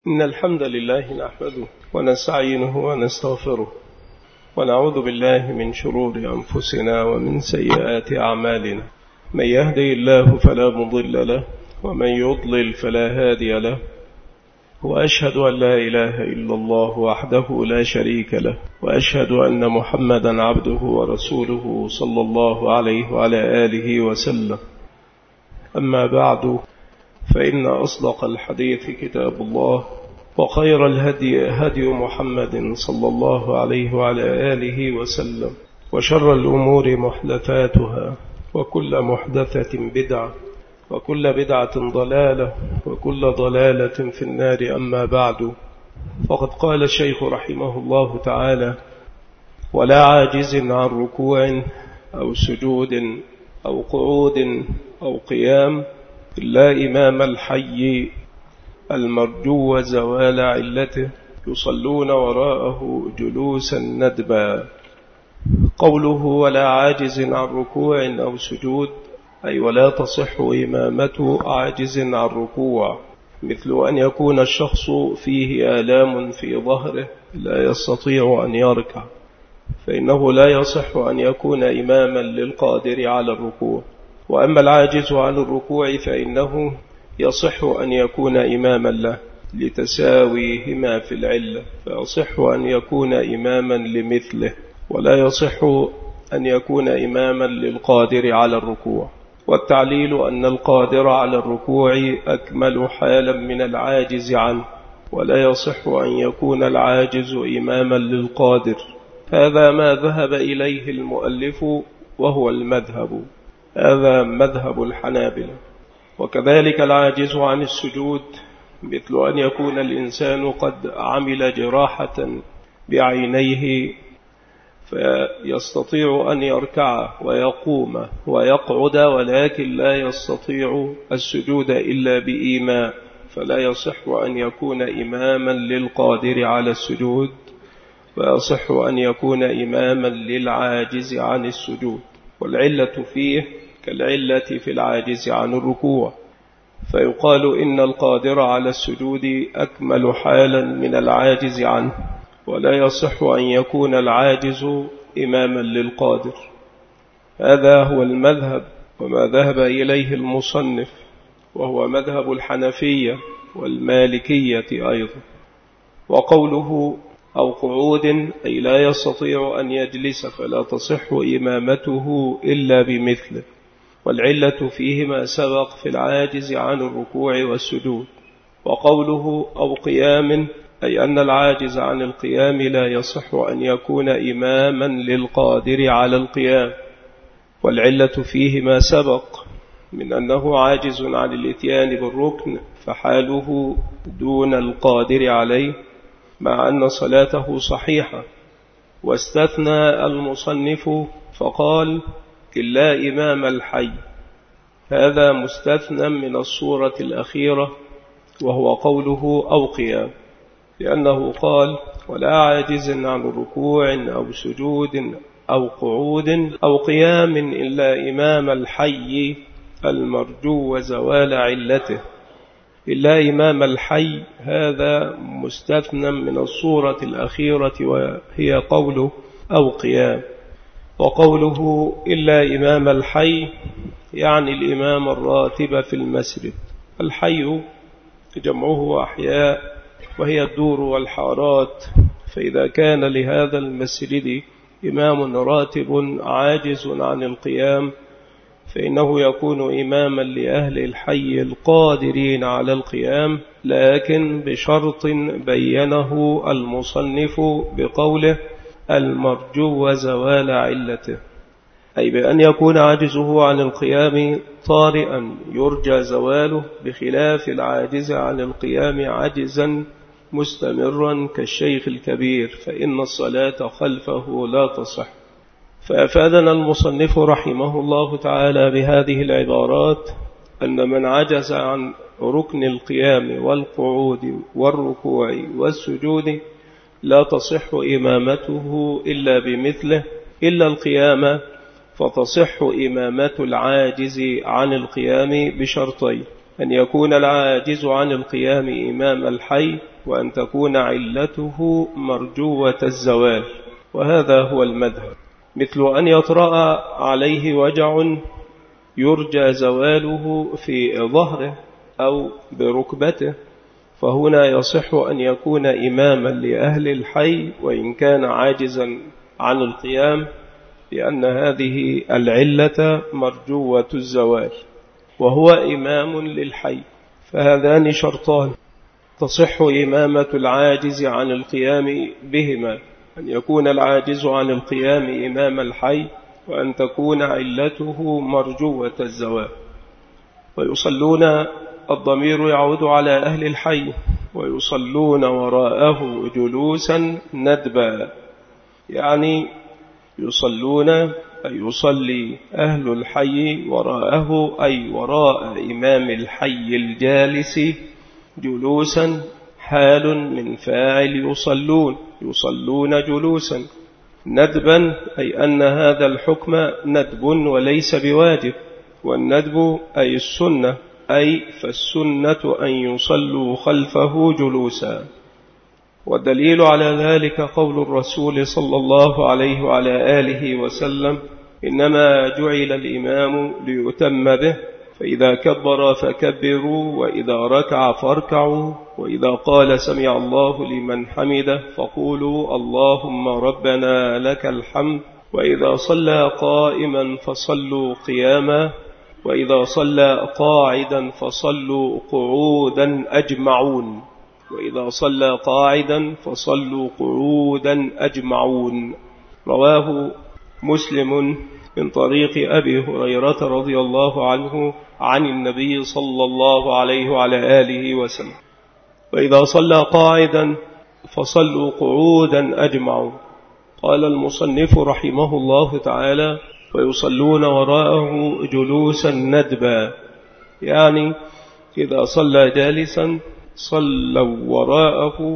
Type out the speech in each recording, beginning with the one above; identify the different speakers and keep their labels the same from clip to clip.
Speaker 1: إن الحمد لله نحمده ونستعينه ونستغفره ونعوذ بالله من شرور أنفسنا ومن سيئات أعمالنا. من يهدي الله فلا مضل له ومن يضلل فلا هادي له، وأشهد أن لا إله إلا الله وحده لا شريك له، وأشهد أن محمدا عبده ورسوله صلى الله عليه وعلى آله وسلم. أما بعد، فإن أصدق الحديث كتاب الله، وخير الهدي هدي محمد صلى الله عليه وعلى آله وسلم، وشر الأمور محدثاتها، وكل محدثة بدعة، وكل بدعة ضلالة، وكل ضلالة في النار. أما بعد، فقد قال الشيخ رحمه الله تعالى: ولا عاجز عن ركوع أو سجود أو قعود أو قيام إلا إمام الحي المرجو زوال علته يصلون وراءه جلوسا ندبا. قوله ولا عاجز عن ركوع أو سجود، أي ولا تصح إمامة عاجز عن ركوع، مثل أن يكون الشخص فيه آلام في ظهره لا يستطيع أن يركع، فإنه لا يصح أن يكون إماما للقادر على الركوع. وأما العاجز عن الركوع فإنه يصح أن يكون إماما له لتساويهما في العلة، فيصح أن يكون إماما لمثله، ولا يصح أن يكون إماما للقادر على الركوع. والتعليل أن القادر على الركوع أكمل حالا من العاجز عنه، ولا يصح أن يكون العاجز إماما للقادر. هذا ما ذهب إليه المؤلف وهو المذهب، هذا مذهب الحنابلة. وكذلك العاجز عن السجود، مثل أن يكون الإنسان قد عمل جراحة بعينيه فيستطيع أن يركع ويقوم ويقعد، ولكن لا يستطيع السجود إلا بإيماء، فلا يصح أن يكون إماما للقادر على السجود، ويصح أن يكون إماما للعاجز عن السجود. والعلة فيه كالعلة في العاجز عن الركوع، فيقال إن القادر على السجود أكمل حالا من العاجز عنه، ولا يصح أن يكون العاجز إماما للقادر. هذا هو المذهب وما ذهب إليه المصنف، وهو مذهب الحنفية والمالكية أيضا. وقوله أو قعود، أي لا يستطيع أن يجلس، فلا تصح إمامته إلا بمثله. والعلة فيه ما سبق في العاجز عن الركوع والسجود. وقوله أو قيام، أي أن العاجز عن القيام لا يصح أن يكون إماما للقادر على القيام. والعلة فيه ما سبق من أنه عاجز عن الإتيان بالركن، فحاله دون القادر عليه، مع أن صلاته صحيحة. واستثنى المصنف فقال: إلا إمام الحي. هذا مستثنى من الصورة الأخيرة، وهو قوله أو قيام، لأنه قال: ولا عاجز عن ركوع أو سجود أو قعود أو قيام إلا إمام الحي المرجو وزوال علته. إلا إمام الحي هذا مستثنى من الصورة الأخيرة، وهي قوله أو قيام. وقوله إلا إمام الحي يعني الإمام الراتب في المسجد. الحي جمعه أحياء، وهي الدور والحارات، فإذا كان لهذا المسجد إمام راتب عاجز عن القيام، فإنه يكون إماما لأهل الحي القادرين على القيام، لكن بشرط بينه المصنف بقوله المرجو وزوال علته، أي بأن يكون عاجزه عن القيام طارئا يرجى زواله، بخلاف العاجز عن القيام عجزا مستمرا كالشيخ الكبير، فإن الصلاة خلفه لا تصح. فأفادنا المصنف رحمه الله تعالى بهذه العبارات أن من عجز عن ركن القيام والقعود والركوع والسجود لا تصح إمامته إلا بمثله، إلا القيام فتصح إمامة العاجز عن القيام بشرطين: أن يكون العاجز عن القيام إمام الحي وأن تكون علته مرجوة الزوال، وهذا هو المذهب. مثل أن يطرأ عليه وجع يرجى زواله في ظهره أو بركبته، فهنا يصح أن يكون إماما لأهل الحي وإن كان عاجزا عن القيام، لأن هذه العلة مرجوة الزوال، وهو إمام للحي. فهذان شرطان تصح إمامة العاجز عن القيام بهما: أن يكون العاجز عن القيام إمام الحي، وأن تكون علته مرجوة الزوال. ويصلون، الضمير يعود على أهل الحي، ويصلون وراءه جلوسا ندبا، يعني يصلون أي يصلي أهل الحي وراءه، أي وراء إمام الحي الجالس جلوسا، حال من فاعل يصلون جلوسا. ندبا أي أن هذا الحكم ندب وليس بواجب، والندب أي السنة، أي فالسنة أن يصلوا خلفه جلوسا. والدليل على ذلك قول الرسول صلى الله عليه وعلى آله وسلم: إنما جعل الإمام ليؤتم به، فإذا كبر فكبروا، وإذا ركع فاركعوا، وإذا قال سمع الله لمن حمده فقولوا اللهم ربنا لك الحمد، وإذا صلى قائما فصلوا قياما، وإذا صلى قاعدا فصلوا قعودا أجمعون، وإذا صلى قاعدا فصلوا قعودا أجمعون. رواه مسلم من طريق أبي هريرة رضي الله عنه عن النبي صلى الله عليه وعلى آله وسلم: وإذا صلى قاعدا فصلوا قعودا أجمعون. قال المصنف رحمه الله تعالى: ويصلون وراءه جلوسا ندبا، يعني إذا صلى جالسا صلوا وراءه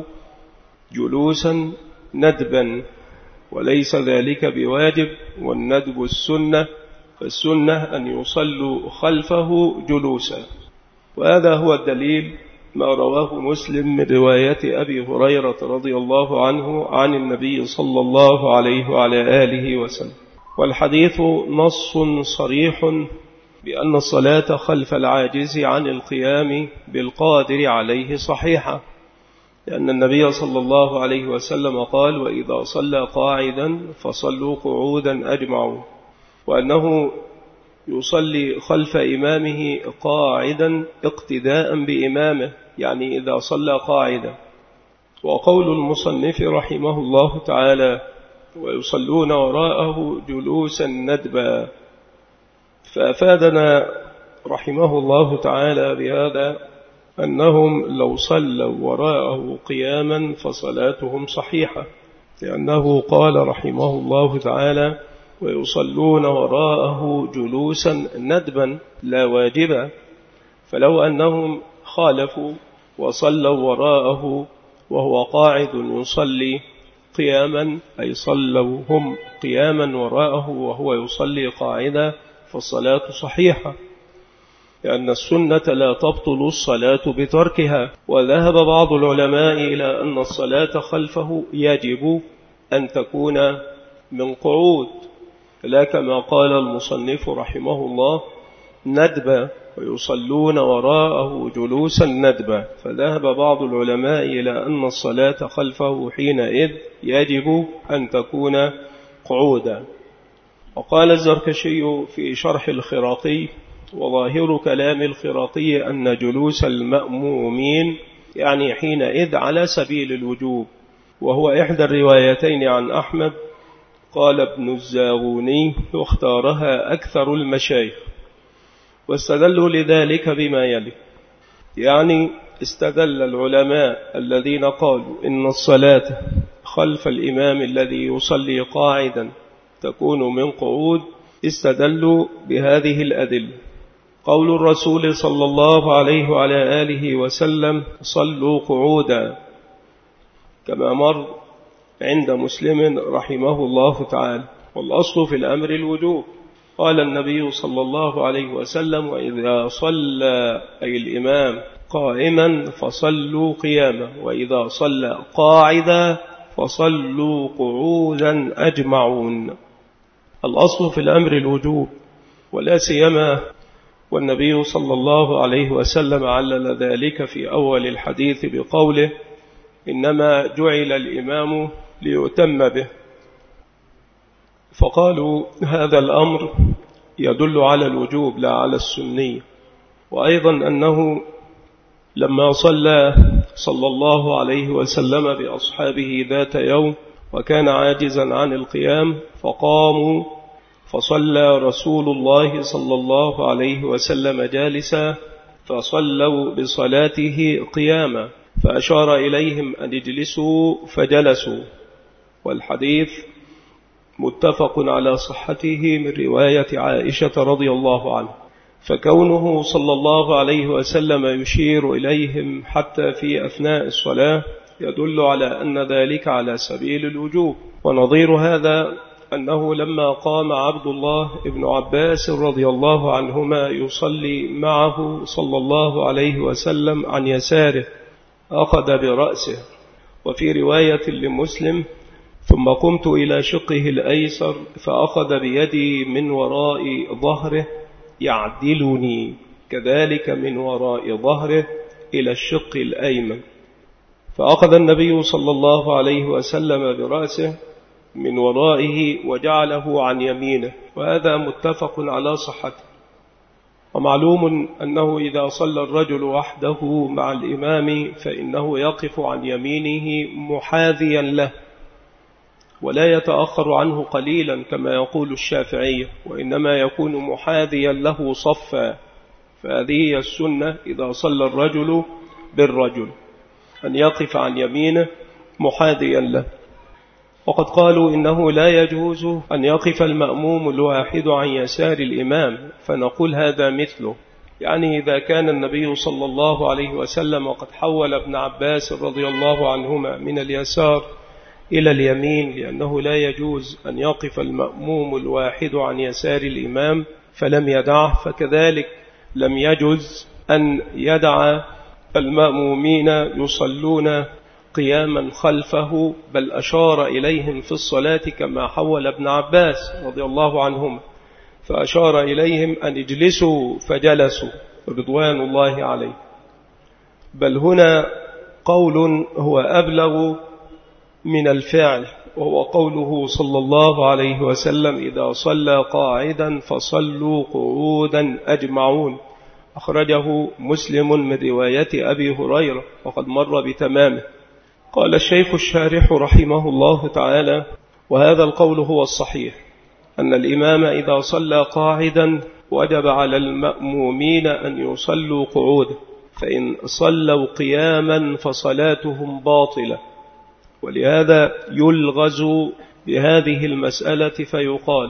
Speaker 1: جلوسا ندبا، وليس ذلك بواجب، والندب السنة، فالسنة أن يصلوا خلفه جلوسا. وهذا هو الدليل ما رواه مسلم من رواية أبي هريرة رضي الله عنه عن النبي صلى الله عليه وعلى آله وسلم. والحديث نص صريح بأن الصلاة خلف العاجز عن القيام بالقادر عليه صحيحة، لأن النبي صلى الله عليه وسلم قال: وإذا صلى قاعدا فصلوا قعودا أجمعون، وأنه يصلي خلف إمامه قاعدا اقتداء بإمامه، يعني إذا صلى قاعدا. وقول المصنف رحمه الله تعالى: ويصلون وراءه جلوسا ندبا، فأفادنا رحمه الله تعالى بهذا أنهم لو صلوا وراءه قياما فصلاتهم صحيحة، لأنه قال رحمه الله تعالى: ويصلون وراءه جلوسا ندبا لا واجبا. فلو أنهم خالفوا وصلوا وراءه وهو قاعد يصلي قياما، أي صلوا هم قياما وراءه وهو يصلي قاعدا، فالصلاة صحيحة، لأن السنة لا تبطل الصلاة بتركها. وذهب بعض العلماء إلى أن الصلاة خلفه يجب أن تكون من قعود، لا كما قال المصنف رحمه الله ندبا، ويصلون وراءه جلوسا ندبا. فذهب بعض العلماء إلى أن الصلاة خلفه حينئذ يجب أن تكون قعودا. وقال الزركشي في شرح الخراقي: وظاهر كلام الخراقي أن جلوس المأمومين يعني حينئذ على سبيل الوجوب، وهو إحدى الروايتين عن أحمد. قال ابن الزاغوني: واختارها أكثر المشايخ، واستدلوا لذلك بما يلي. يعني استدل العلماء الذين قالوا إن الصلاة خلف الإمام الذي يصلي قاعدا تكون من قعود، استدلوا بهذه الأدلة: قول الرسول صلى الله عليه وعلى آله وسلم: صلوا قعودا، كما مر عند مسلم رحمه الله تعالى. والأصل في الأمر الوجوب. قال النبي صلى الله عليه وسلم: وإذا صلى أي الإمام قائما فصلوا قياما، وإذا صلى قاعدا فصلوا قعودا أجمعون. الأصل في الأمر الوجوب، ولا سيما والنبي صلى الله عليه وسلم علل ذلك في أول الحديث بقوله: إنما جعل الإمام ليؤتم به. فقالوا هذا الأمر يدل على الوجوب لا على السنية. وأيضا أنه لما صلى الله عليه وسلم بأصحابه ذات يوم وكان عاجزا عن القيام، فقاموا فصلى رسول الله صلى الله عليه وسلم جالسا، فصلوا بصلاته قياما، فأشار إليهم أن يجلسوا فجلسوا. والحديث متفق على صحته من رواية عائشة رضي الله عنها، فكونه صلى الله عليه وسلم يشير إليهم حتى في أثناء الصلاة يدل على أن ذلك على سبيل الوجوب. ونظير هذا أنه لما قام عبد الله بن عباس رضي الله عنهما يصلي معه صلى الله عليه وسلم عن يساره أخذ برأسه، وفي رواية لمسلم: ثم قمت إلى شقه الأيسر فأخذ بيدي من وراء ظهره يعدلني، كذلك من وراء ظهره إلى الشق الأيمن، فأخذ النبي صلى الله عليه وسلم برأسه من ورائه وجعله عن يمينه، وهذا متفق على صحته. ومعلوم أنه إذا صلى الرجل وحده مع الإمام فإنه يقف عن يمينه محاذيا له، ولا يتأخر عنه قليلا كما يقول الشافعية، وإنما يكون محاذيا له صفا. فهذه هي السنة إذا صلى الرجل بالرجل، أن يقف عن يمينه محاذيا له. وقد قالوا إنه لا يجوز أن يقف المأموم الواحد عن يسار الإمام، فنقول هذا مثله. يعني إذا كان النبي صلى الله عليه وسلم وقد حول ابن عباس رضي الله عنهما من اليسار إلى اليمين، لأنه لا يجوز أن يقف المأموم الواحد عن يسار الإمام فلم يدعه، فكذلك لم يجوز أن يدع المأمومين يصلون قياما خلفه، بل أشار إليهم في الصلاة كما حول ابن عباس رضي الله عنهما، فأشار إليهم أن اجلسوا فجلسوا رضوان الله عليه. بل هنا قول هو أبلغ من الفعل، وهو قوله صلى الله عليه وسلم: إذا صلى قاعدا فصلوا قعودا أجمعون، أخرجه مسلم من رواية أبي هريرة وقد مر بتمامه. قال الشيخ الشارح رحمه الله تعالى: وهذا القول هو الصحيح، أن الإمام إذا صلى قاعدا وجب على المأمومين أن يصلوا قعودا، فإن صلوا قياما فصلاتهم باطلة. ولهذا يلغز بهذه المسألة فيقال: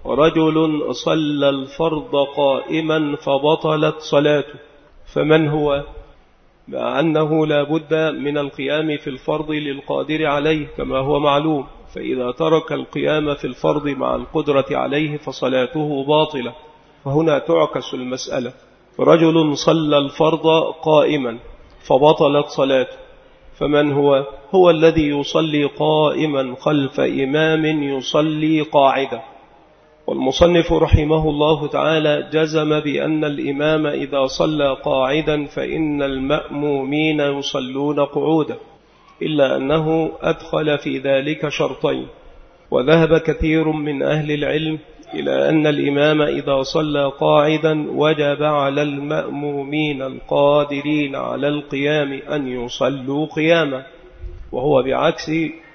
Speaker 1: رجل صلى الفرض قائما فبطلت صلاته، فمن هو؟ مع أنه لا بد من القيام في الفرض للقادر عليه كما هو معلوم، فإذا ترك القيام في الفرض مع القدرة عليه فصلاته باطلة. فهنا تعكس المسألة: رجل صلى الفرض قائما فبطلت صلاته، فمن هو؟ هو الذي يصلي قائما خلف إمام يصلي قاعدا. والمصنف رحمه الله تعالى جزم بأن الإمام إذا صلى قاعدا فإن المأمومين يصلون قعودا، إلا أنه أدخل في ذلك شرطين. وذهب كثير من أهل العلم إلى أن الإمام إذا صلى قاعدا وجب على المأمومين القادرين على القيام أن يصلوا قياما، وهو بعكس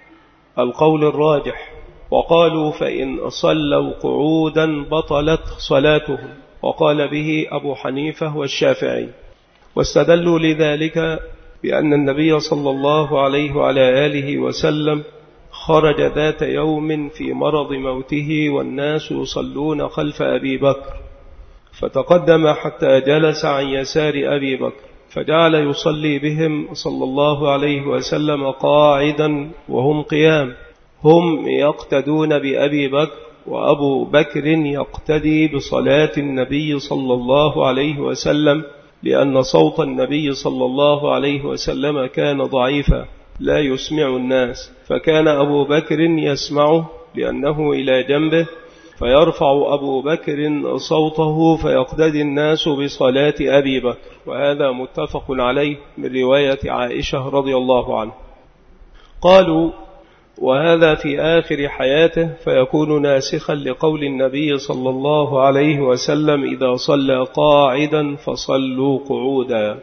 Speaker 1: القول الراجح. وقالوا: فإن صلوا قعودا بطلت صلاتهم، وقال به أبو حنيفة والشافعي. واستدلوا لذلك بأن النبي صلى الله عليه وعلى آله وسلم خرج ذات يوم في مرض موته والناس يصلون خلف أبي بكر، فتقدم حتى جلس عن يسار أبي بكر، فجعل يصلي بهم صلى الله عليه وسلم قاعدا وهم قيام. هم يقتدون بأبي بكر، وأبو بكر يقتدي بصلاة النبي صلى الله عليه وسلم لأن صوت النبي صلى الله عليه وسلم كان ضعيفا لا يسمع الناس، فكان أبو بكر يسمعه لأنه إلى جنبه، فيرفع أبو بكر صوته فيقتدي الناس بصلاة أبي بكر. وهذا متفق عليه من رواية عائشة رضي الله عنه. قالوا وهذا في آخر حياته، فيكون ناسخا لقول النبي صلى الله عليه وسلم إذا صلى قاعدا فصلوا قعودا.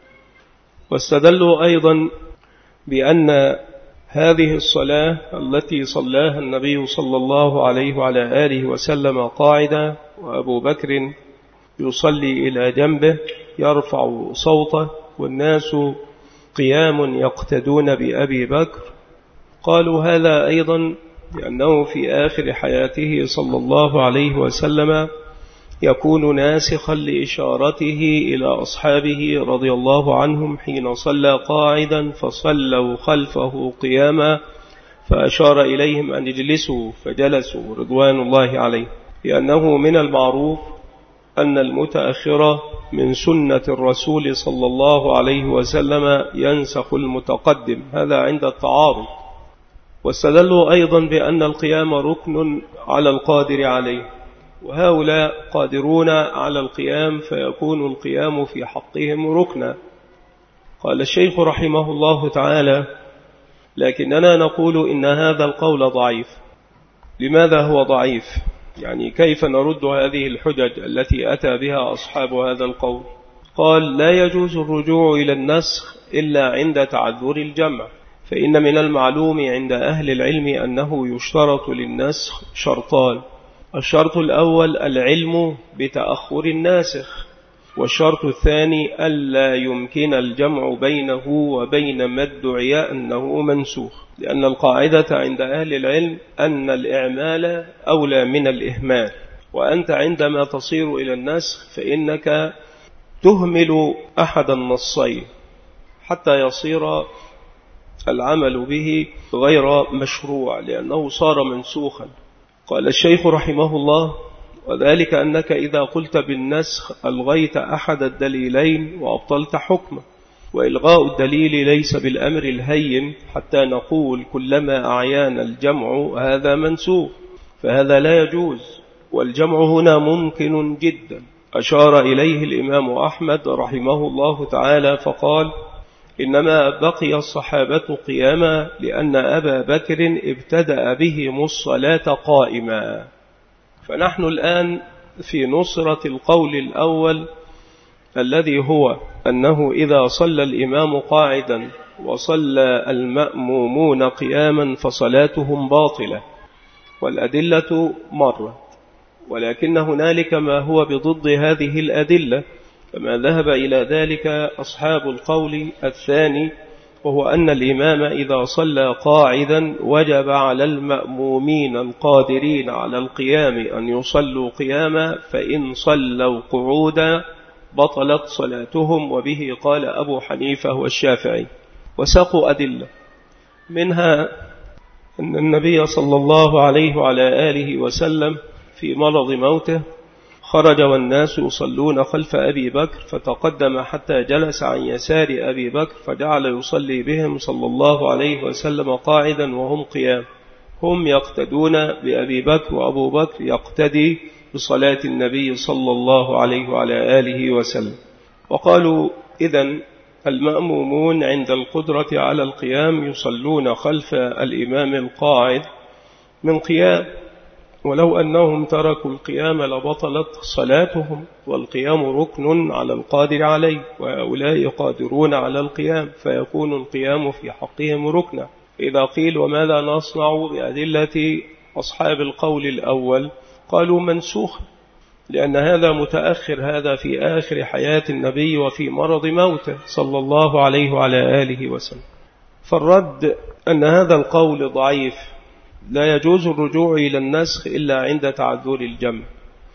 Speaker 1: واستدلوا أيضا بأن هذه الصلاة التي صلاها النبي صلى الله عليه وعلى آله وسلم قاعدا وأبو بكر يصلي إلى جنبه يرفع صوته والناس قيام يقتدون بأبي بكر، قالوا هذا أيضا لأنه في آخر حياته صلى الله عليه وسلم يكون ناسخا لإشارته إلى أصحابه رضي الله عنهم حين صلى قاعدا فصلوا خلفه قياما، فأشار إليهم أن يجلسوا فجلسوا رضوان الله عليه، لأنه من المعروف أن المتأخر من سنة الرسول صلى الله عليه وسلم ينسخ المتقدم، هذا عند التعارض. واستدلوا أيضا بأن القيام ركن على القادر عليه، وهؤلاء قادرون على القيام فيكون القيام في حقهم ركنا. قال الشيخ رحمه الله تعالى: لكننا نقول إن هذا القول ضعيف. لماذا هو ضعيف؟ يعني كيف نرد هذه الحجج التي أتى بها أصحاب هذا القول؟ قال: لا يجوز الرجوع إلى النسخ إلا عند تعذر الجمع، فإن من المعلوم عند أهل العلم أنه يشترط للنسخ شرطان: الشرط الأول العلم بتأخر الناسخ، والشرط الثاني ألا يمكن الجمع بينه وبين ما ادعي أنه منسوخ، لأن القاعدة عند أهل العلم أن الإعمال أولى من الإهمال، وأنت عندما تصير إلى النسخ فإنك تهمل أحد النصين حتى يصير العمل به غير مشروع لأنه صار منسوخا. قال الشيخ رحمه الله: وذلك أنك إذا قلت بالنسخ ألغيت أحد الدليلين وأبطلت حكمه، وإلغاء الدليل ليس بالأمر الهين حتى نقول كلما أعيان الجمع هذا منسوخ، فهذا لا يجوز، والجمع هنا ممكن جدا. أشار إليه الإمام أحمد رحمه الله تعالى فقال: إنما بقي الصحابة قياما لأن أبا بكر ابتدأ بهم الصلاة قائما. فنحن الآن في نصرة القول الأول الذي هو أنه إذا صلى الإمام قاعدا وصلى المأمومون قياما فصلاتهم باطلة، والأدلة مرت، ولكن هنالك ما هو بضد هذه الأدلة، فما ذهب إلى ذلك أصحاب القول الثاني، وهو أن الإمام إذا صلى قاعدا وجب على المأمومين القادرين على القيام أن يصلوا قياما، فإن صلوا قعودا بطلت صلاتهم، وبه قال أبو حنيفة والشافعي. وساقوا أدلة منها أن النبي صلى الله عليه وعلى آله وسلم في مرض موته خرج والناس يصلون خلف أبي بكر، فتقدم حتى جلس عن يسار أبي بكر فجعل يصلي بهم صلى الله عليه وسلم قاعدا وهم قيام، هم يقتدون بأبي بكر وأبو بكر يقتدي بصلاة النبي صلى الله عليه وعلى آله وسلم. وقالوا إذن المأمومون عند القدرة على القيام يصلون خلف الإمام القاعد من قيام، ولو أنهم تركوا القيام لبطلت صلاتهم، والقيام ركن على القادر عليه، وهؤلاء قادرون على القيام فيكون القيام في حقهم ركنا. إذا قيل وماذا نصنع بأدلة أصحاب القول الأول؟ قالوا منسوخ، لأن هذا متأخر، هذا في آخر حياة النبي وفي مرض موته صلى الله عليه وعلى آله وسلم. فالرد أن هذا القول ضعيف، لا يجوز الرجوع إلى النسخ إلا عند تعذر الجمع،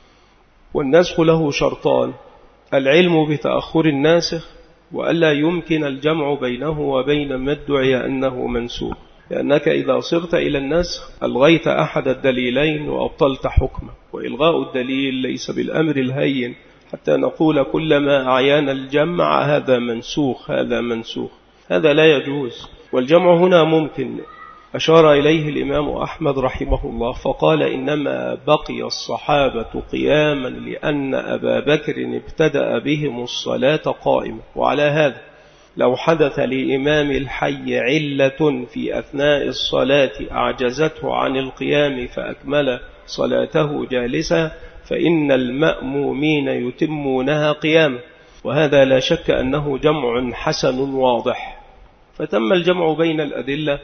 Speaker 1: والنسخ له شرطان: العلم بتأخر الناسخ، وألا يمكن الجمع بينه وبين ما ادعي أنه منسوخ، لأنك إذا صرت إلى النسخ ألغيت أحد الدليلين وأبطلت حكمه، وإلغاء الدليل ليس بالأمر الهين حتى نقول كلما أعيان الجمع هذا منسوخ هذا منسوخ، هذا لا يجوز. والجمع هنا ممكن. أشار إليه الإمام أحمد رحمه الله فقال إنما بقي الصحابة قياما لأن أبا بكر ابتدأ بهم الصلاة قائمة. وعلى هذا لو حدث لإمام الحي علة في أثناء الصلاة أعجزته عن القيام فأكمل صلاته جالسا فإن المأمومين يتمونها قياما، وهذا لا شك أنه جمع حسن واضح. فتم الجمع بين الأدلة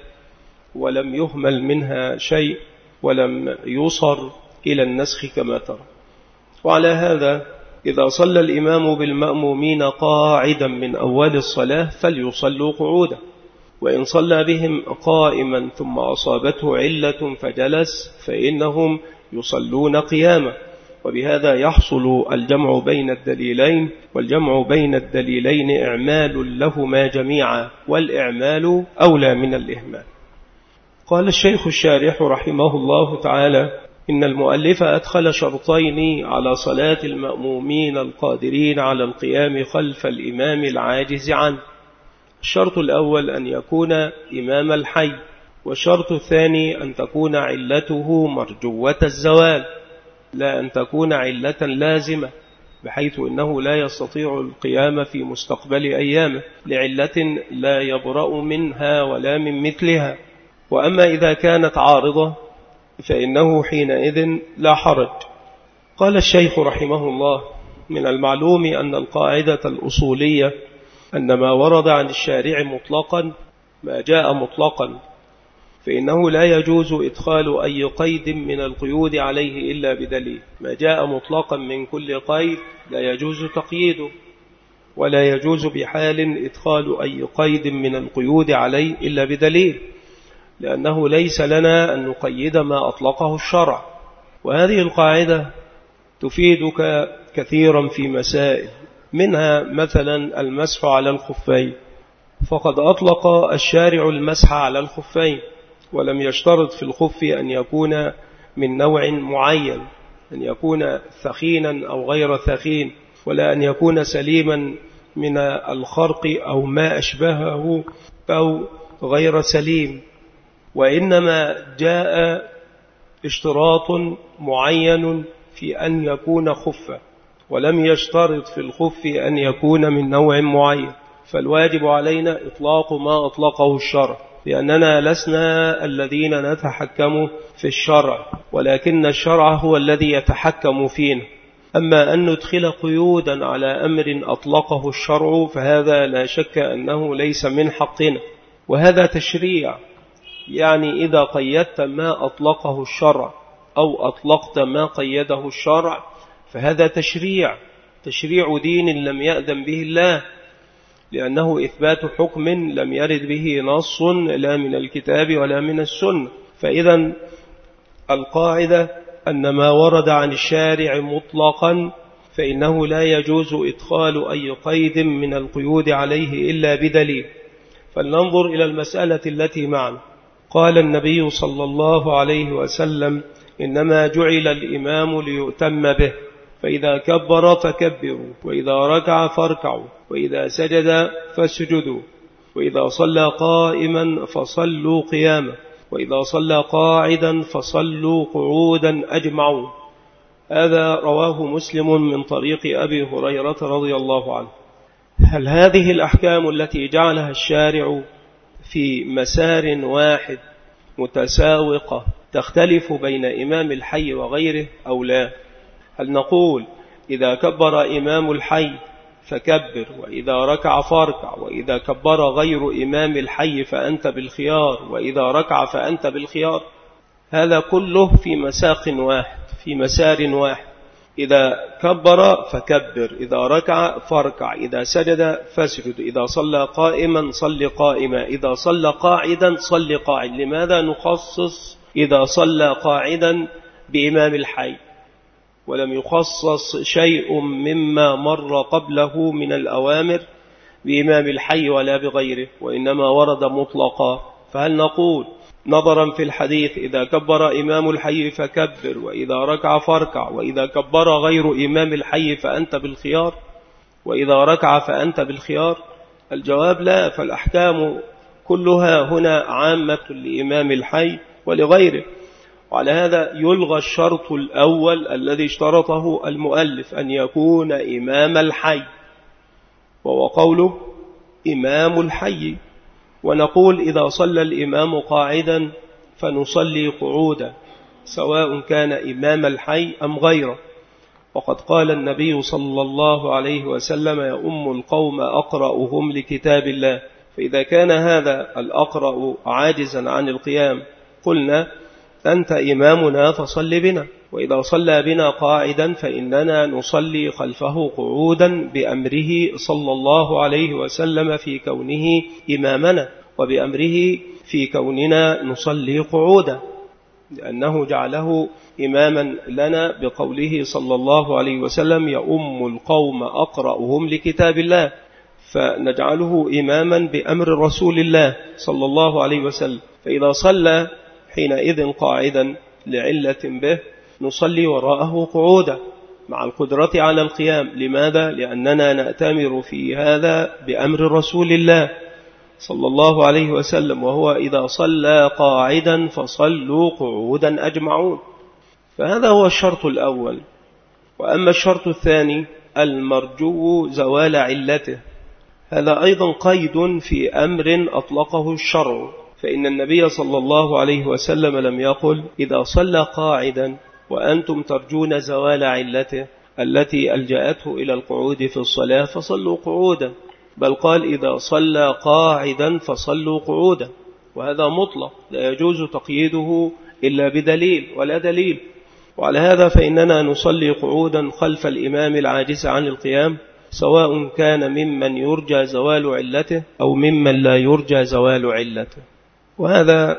Speaker 1: ولم يهمل منها شيء ولم يصر إلى النسخ كما ترى. وعلى هذا إذا صلى الإمام بالمأمومين قاعدا من أول الصلاة فليصلوا قعودا، وإن صلى بهم قائما ثم أصابته علة فجلس فإنهم يصلون قياما. وبهذا يحصل الجمع بين الدليلين، والجمع بين الدليلين إعمال لهما جميعا، والإعمال أولى من الإهمال. قال الشيخ الشارح رحمه الله تعالى إن المؤلف أدخل شرطين على صلاة المأمومين القادرين على القيام خلف الإمام العاجز عنه. الشرط الأول أن يكون إمام الحي، والشرط الثاني أن تكون علته مرجوة الزوال، لا أن تكون علة لازمة بحيث إنه لا يستطيع القيام في مستقبل أيامه لعلة لا يبرأ منها ولا من مثلها. وأما إذا كانت عارضة فإنه حينئذ لا حرج. قال الشيخ رحمه الله من المعلوم أن القاعدة الأصولية أن ما ورد عن الشارع مطلقا ما جاء مطلقا فإنه لا يجوز إدخال أي قيد من القيود عليه إلا بدليل. ما جاء مطلقا من كل قيد لا يجوز تقييده، ولا يجوز بحال إدخال أي قيد من القيود عليه إلا بدليل، لأنه ليس لنا أن نقيد ما أطلقه الشرع. وهذه القاعدة تفيدك كثيرا في مسائل، منها مثلا المسح على الخفين، فقد أطلق الشارع المسح على الخفين ولم يشترط في الخف أن يكون من نوع معين، أن يكون ثخينا أو غير ثخين، ولا أن يكون سليما من الخرق أو ما أشبهه أو غير سليم، وإنما جاء اشتراط معين في أن يكون خفا، ولم يشترط في الخف أن يكون من نوع معين. فالواجب علينا إطلاق ما أطلقه الشرع، لأننا لسنا الذين نتحكم في الشرع، ولكن الشرع هو الذي يتحكم فينا. أما أن ندخل قيودا على أمر أطلقه الشرع فهذا لا شك أنه ليس من حقنا، وهذا تشريع. يعني إذا قيدت ما أطلقه الشرع أو أطلقت ما قيده الشرع فهذا تشريع دين لم يأذن به الله، لأنه إثبات حكم لم يرد به نص لا من الكتاب ولا من السنة. فإذا القاعدة أن ما ورد عن الشارع مطلقا فإنه لا يجوز إدخال أي قيد من القيود عليه إلا بدليل. فلننظر إلى المسألة التي معنا. قال النبي صلى الله عليه وسلم إنما جعل الإمام ليؤتم به، فإذا كبر فكبروا، وإذا ركع فاركعوا، وإذا سجد فاسجدوا، وإذا صلى قائما فصلوا قياما، وإذا صلى قاعدا فصلوا قعودا أجمعوا. هذا رواه مسلم من طريق أبي هريرة رضي الله عنه. هل هذه الأحكام التي جعلها الشارع في مسار واحد متساوقة تختلف بين إمام الحي وغيره أو لا؟ هل نقول إذا كبر إمام الحي فكبر، وإذا ركع فاركع، وإذا كبر غير إمام الحي فأنت بالخيار، وإذا ركع فأنت بالخيار؟ هذا كله في مساق واحد، في مسار واحد. إذا كبر فكبر، إذا ركع فاركع، إذا سجد فاسجد، إذا صلى قائما صل قائما، إذا صلى قاعدا صل قاعد. لماذا نخصص إذا صلى قاعدا بإمام الحي ولم يخصص شيء مما مر قبله من الأوامر بإمام الحي ولا بغيره، وإنما ورد مطلقا؟ فهل نقول نظرا في الحديث إذا كبر إمام الحي فكبر، وإذا ركع فاركع، وإذا كبر غير إمام الحي فأنت بالخيار، وإذا ركع فأنت بالخيار. الجواب لا، فالأحكام كلها هنا عامة لإمام الحي ولغيره. وعلى هذا يلغى الشرط الأول الذي اشترطه المؤلف أن يكون إمام الحي، وهو قوله إمام الحي. ونقول إذا صلى الإمام قاعدا فنصلي قعودا سواء كان إمام الحي أم غيره. وقد قال النبي صلى الله عليه وسلم يؤم القوم أقرأهم لكتاب الله، فإذا كان هذا الأقرأ عاجزا عن القيام قلنا أنت إمامنا فصل بنا، وإذا صلى بنا قاعدا فإننا نصلي خلفه قعودا بأمره صلى الله عليه وسلم في كونه إمامنا، وبأمره في كوننا نصلي قعودا، لأنه جعله إماما لنا بقوله صلى الله عليه وسلم يؤم القوم أقرأهم لكتاب الله، فنجعله إماما بأمر رسول الله صلى الله عليه وسلم. فإذا صلى حينئذ قاعدا لعلة به نصلي وراءه قعودا مع القدرة على القيام. لماذا؟ لأننا نأتمر في هذا بأمر رسول الله صلى الله عليه وسلم، وهو إذا صلى قاعدا فصلوا قعودا أجمعون. فهذا هو الشرط الأول. وأما الشرط الثاني المرجو زوال علته، هذا أيضا قيد في أمر أطلقه الشرع، فإن النبي صلى الله عليه وسلم لم يقل إذا صلى قاعدا وأنتم ترجون زوال علته التي ألجأته إلى القعود في الصلاة فصلوا قعودا، بل قال إذا صلى قاعدا فصلوا قعودا، وهذا مطلق لا يجوز تقييده إلا بدليل ولا دليل. وعلى هذا فإننا نصلي قعودا خلف الإمام العاجز عن القيام، سواء كان ممن يرجى زوال علته أو ممن لا يرجى زوال علته. وهذا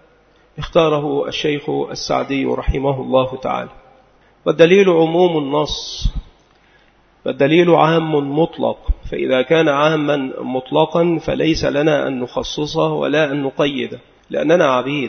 Speaker 1: اختاره الشيخ السعدي رحمه الله تعالى. والدليل عموم النص، والدليل عام مطلق، فإذا كان عاما مطلقا فليس لنا أن نخصصه ولا أن نقيده، لأننا عبيد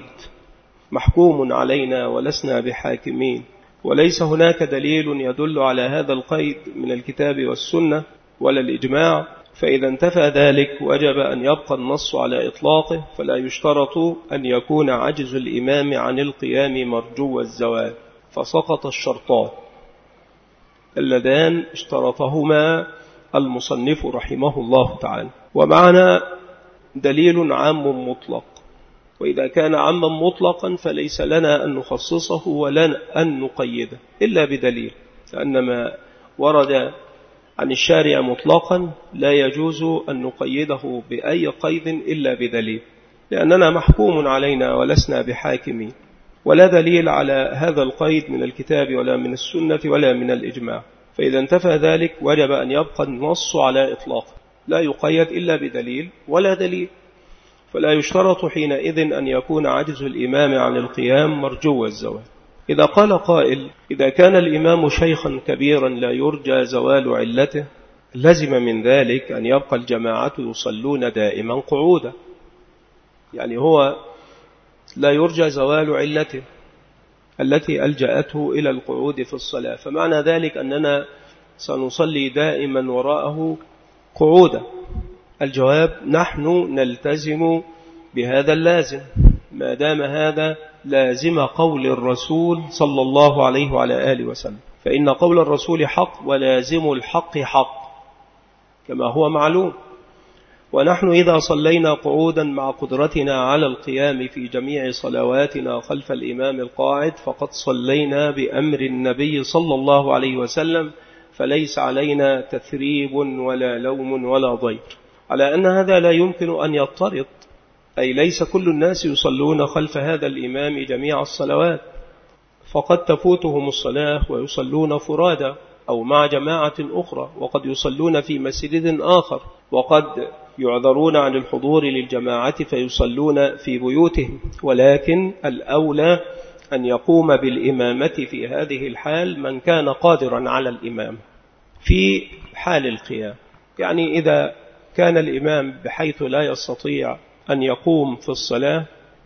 Speaker 1: محكوم علينا ولسنا بحاكمين، وليس هناك دليل يدل على هذا القيد من الكتاب والسنة ولا الإجماع. فإذا انتفى ذلك وجب أن يبقى النص على إطلاقه، فلا يشترط أن يكون عجز الإمام عن القيام مرجو الزوال، فسقط الشرطان اللذان اشترطهما المصنف رحمه الله تعالى. ومعنا دليل عام مطلق، وإذا كان عاما مطلقا فليس لنا أن نخصصه ولا أن نقيده إلا بدليل، لأن ما ورد عن الشارع مطلقا لا يجوز أن نقيده بأي قيد إلا بدليل، لأننا محكوم علينا ولسنا بحاكمين، ولا دليل على هذا القيد من الكتاب ولا من السنة ولا من الإجماع. فإذا انتفى ذلك وجب أن يبقى النص على إطلاقه لا يقيد إلا بدليل ولا دليل، فلا يشترط حينئذ أن يكون عجز الإمام عن القيام مرجو الزوال. إذا قال قائل إذا كان الإمام شيخا كبيرا لا يرجى زوال علته، لزم من ذلك أن يبقى الجماعة يصلون دائما قعودا، يعني هو لا يرجى زوال علته التي ألجأته إلى القعود في الصلاة، فمعنى ذلك أننا سنصلي دائما وراءه قعودا. الجواب نحن نلتزم بهذا اللازم ما دام هذا لازم قول الرسول صلى الله عليه وعلى آله وسلم، فإن قول الرسول حق ولازم الحق حق كما هو معلوم. ونحن إذا صلينا قعودا مع قدرتنا على القيام في جميع صلواتنا خلف الإمام القاعد فقد صلينا بأمر النبي صلى الله عليه وسلم، فليس علينا تثريب ولا لوم ولا ضير، على أن هذا لا يمكن أن يضطرد، أي ليس كل الناس يصلون خلف هذا الإمام جميع الصلوات، فقد تفوتهم الصلاة ويصلون فرادا أو مع جماعة أخرى، وقد يصلون في مسجد آخر، وقد يعذرون عن الحضور للجماعة فيصلون في بيوتهم. ولكن الأولى أن يقوم بالإمامة في هذه الحال من كان قادرا على الإمام في حال القيام، يعني إذا كان الإمام بحيث لا يستطيع أن يقوم في الصلاة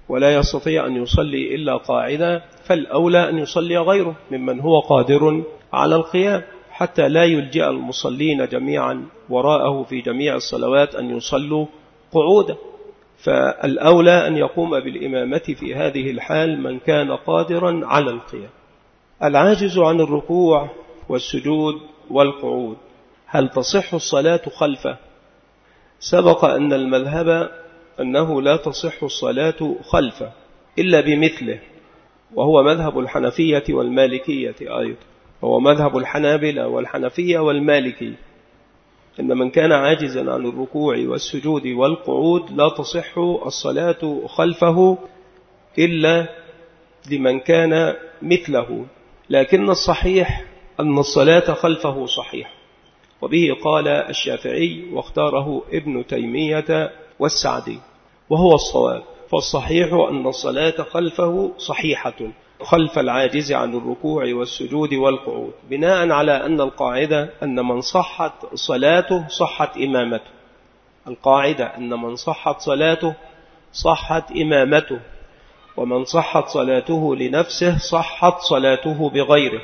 Speaker 1: ولا يستطيع أن يصلي إلا قاعدا، فالأولى أن يصلي غيره ممن هو قادر على القيام، حتى لا يلجأ المصلين جميعا وراءه في جميع الصلوات أن يصلوا قعودا. فالأولى أن يقوم بالإمامة في هذه الحال من كان قادرا على القيام. العاجز عن الركوع والسجود والقعود، هل تصح الصلاة خلفه؟ سبق أن المذهب أنه لا تصح الصلاة خلفه إلا بمثله، وهو مذهب الحنفية والمالكية أيضا، هو مذهب الحنابلة والحنفية والمالكية، إن من كان عاجزا عن الركوع والسجود والقعود لا تصح الصلاة خلفه إلا لمن كان مثله. لكن الصحيح أن الصلاة خلفه صحيح، وبه قال الشافعي واختاره ابن تيمية والسعدي، وهو الصواب. فالصحيح أن الصلاة خلفه صحيحة، خلف العاجز عن الركوع والسجود والقعود، بناء على أن القاعدة أن من صحت صلاته صحت إمامته. القاعدة أن من صحت صلاته صحت إمامته، ومن صحت صلاته لنفسه صحت صلاته بغيره.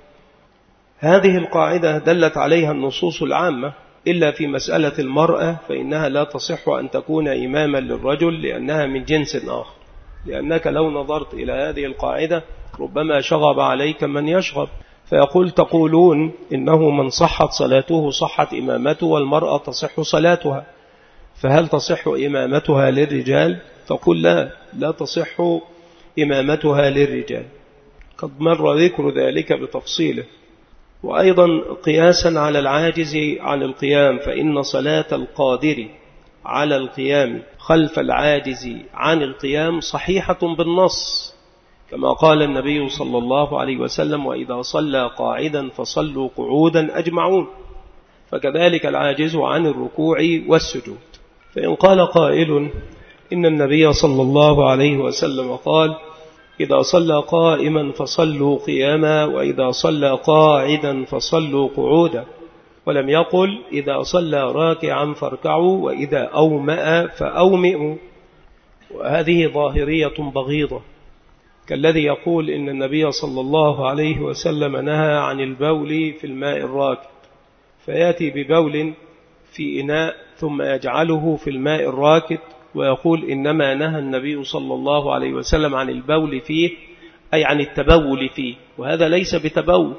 Speaker 1: هذه القاعدة دلت عليها النصوص العامة، إلا في مسألة المرأة فإنها لا تصح أن تكون إماما للرجل لأنها من جنس آخر، لأنك لو نظرت إلى هذه القاعدة ربما شغب عليك من يشغب، تقولون إنه من صحت صلاته صحت إمامته والمرأة تصح صلاتها، فهل تصح إمامتها للرجال؟ تقول لا تصح إمامتها للرجال، قد مر ذكر ذلك بتفصيله. وأيضا قياسا على العاجز عن القيام، فإن صلاة القادر على القيام خلف العاجز عن القيام صحيحة بالنص، كما قال النبي صلى الله عليه وسلم: وإذا صلى قاعدا فصلوا قعودا أجمعون. فكذلك العاجز عن الركوع والسجود. فإن قال قائل إن النبي صلى الله عليه وسلم قال: إذا صلى قائما فصلوا قياما، وإذا صلى قاعدا فصلوا قعودا، ولم يقل إذا صلى راكعا فاركعوا وإذا أومأ فأومئوا. وهذه ظاهرية بغيضة، كالذي يقول إن النبي صلى الله عليه وسلم نهى عن البول في الماء الراكد، فيأتي ببول في إناء ثم يجعله في الماء الراكد ويقول إنما نهى النبي صلى الله عليه وسلم عن البول فيه، أي عن التبول فيه، وهذا ليس بتبول،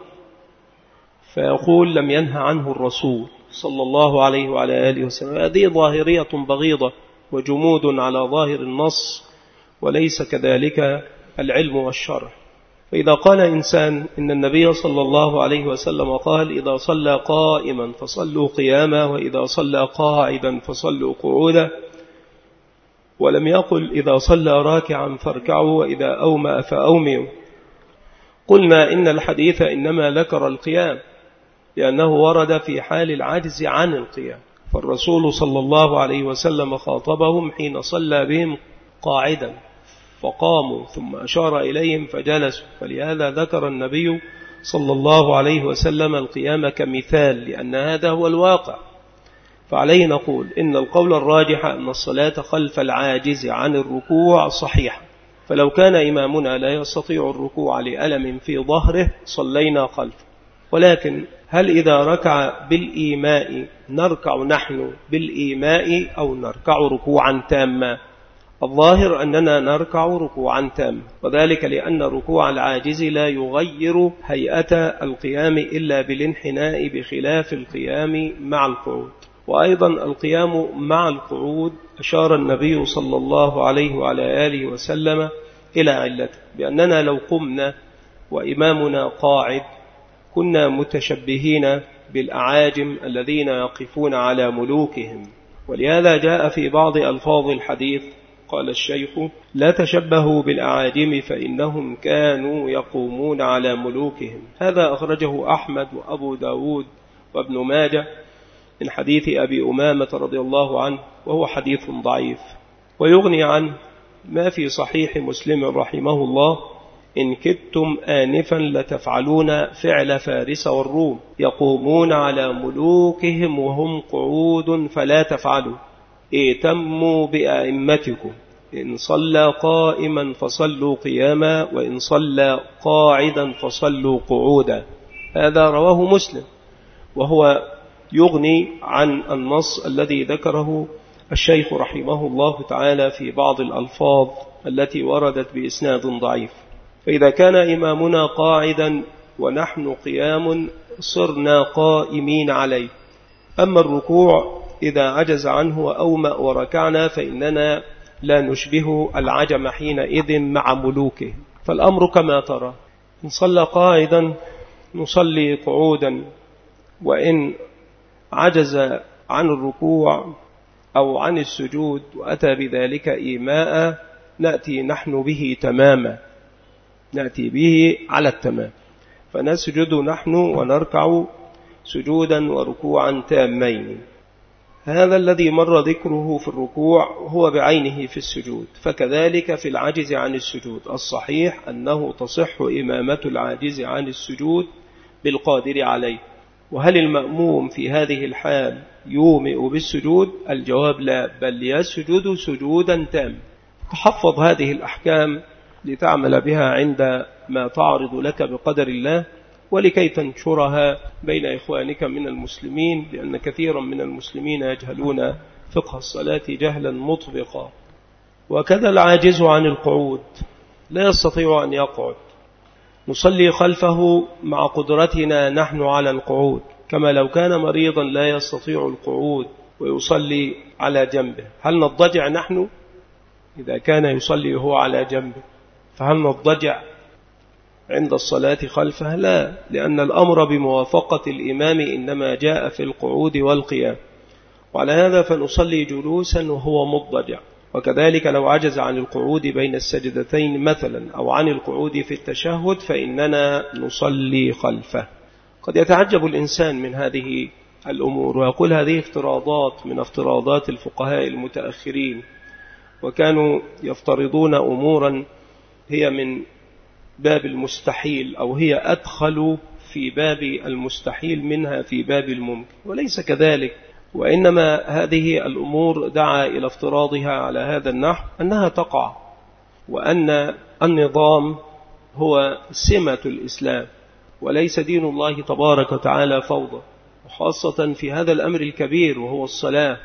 Speaker 1: فيقول لم ينهى عنه الرسول صلى الله عليه وعلى آله وسلم. هذه ظاهرية بغيضة وجمود على ظاهر النص، وليس كذلك العلم والشرع. فإذا قال إنسان إن النبي صلى الله عليه وسلم قال: إذا صلى قائما فصلوا قياما، وإذا صلى قاعدا فصلوا قعودا، ولم يقل إذا صلى راكعا فاركعوا وإذا أومأ فأومئوا، قلنا إن الحديث إنما ذكر القيام لأنه ورد في حال العجز عن القيام، فالرسول صلى الله عليه وسلم خاطبهم حين صلى بهم قاعدا فقاموا ثم أشار إليهم فجلسوا، فلهذا ذكر النبي صلى الله عليه وسلم القيام كمثال، لأن هذا هو الواقع. فعليه نقول إن القول الراجح أن الصلاة خلف العاجز عن الركوع صحيحة، فلو كان إمامنا لا يستطيع الركوع لألم في ظهره صلينا خلفه. ولكن هل إذا ركع بالإيماء نركع نحن بالإيماء أو نركع ركوعا تاما؟ الظاهر أننا نركع ركوعا تاما، وذلك لأن ركوع العاجز لا يغير هيئة القيام إلا بالانحناء، بخلاف القيام مع القعود. وأيضا القيام مع القعود أشار النبي صلى الله عليه وعلى آله وسلم إلى علته، بأننا لو قمنا وإمامنا قاعد كنا متشبهين بالأعاجم الذين يقفون على ملوكهم. ولهذا جاء في بعض ألفاظ الحديث قال الشيخ: لا تشبهوا بالأعاجم فإنهم كانوا يقومون على ملوكهم. هذا أخرجه أحمد وأبو داود وابن ماجه من حديث أبي أمامة رضي الله عنه، وهو حديث ضعيف. ويغني عن ما في صحيح مسلم رحمه الله: إن كدتم آنفا لتفعلون فعل فارس والروم، يقومون على ملوكهم وهم قعود فلا تفعلوا، ائتموا بأئمتكم إن صلى قائما فصلوا قياما، وإن صلى قاعدا فصلوا قعودا. هذا رواه مسلم، وهو يغني عن النص الذي ذكره الشيخ رحمه الله تعالى في بعض الألفاظ التي وردت بإسناد ضعيف. فإذا كان إمامنا قاعدا ونحن قيام صرنا قائمين عليه. أما الركوع إذا عجز عنه وأومأ وركعنا فإننا لا نشبه العجم حينئذ مع ملوكه. فالأمر كما ترى، إن صلى قاعدا نصلي قعودا، وإن عجز عن الركوع أو عن السجود وأتى بذلك إيماء نأتي نحن به تماما، نأتي به على التمام، فنسجد نحن ونركع سجودا وركوعا تامين. هذا الذي مر ذكره في الركوع هو بعينه في السجود، فكذلك في العجز عن السجود. الصحيح أنه تصح إمامة العاجز عن السجود بالقادر عليه. وهل المأموم في هذه الحال يومئ بالسجود؟ الجواب لا، بل يسجد سجودا تام. تحفظ هذه الأحكام لتعمل بها عند ما تعرض لك بقدر الله، ولكي تنشرها بين إخوانك من المسلمين، لأن كثيرا من المسلمين يجهلون فقه الصلاة جهلا مطبقا. وكذا العاجز عن القعود لا يستطيع أن يقعد، نصلي خلفه مع قدرتنا نحن على القعود، كما لو كان مريضا لا يستطيع القعود ويصلي على جنبه. هل نضجع نحن إذا كان يصلي هو على جنبه؟ فهل نضجع عند الصلاة خلفه؟ لا، لأن الأمر بموافقة الإمام إنما جاء في القعود والقيام، وعلى هذا فنصلي جلوسا وهو مضجع. وكذلك لو عجز عن القعود بين السجدتين مثلا أو عن القعود في التشهد فإننا نصلي خلفه. قد يتعجب الإنسان من هذه الأمور ويقول هذه افتراضات من افتراضات الفقهاء المتأخرين، وكانوا يفترضون أمورا هي من باب المستحيل، أو هي أدخل في باب المستحيل منها في باب الممكن، وليس كذلك. وإنما هذه الأمور دعا إلى افتراضها على هذا النحو أنها تقع، وأن النظام هو سمة الإسلام وليس دين الله تبارك وتعالى فوضى، وخاصة في هذا الأمر الكبير وهو الصلاة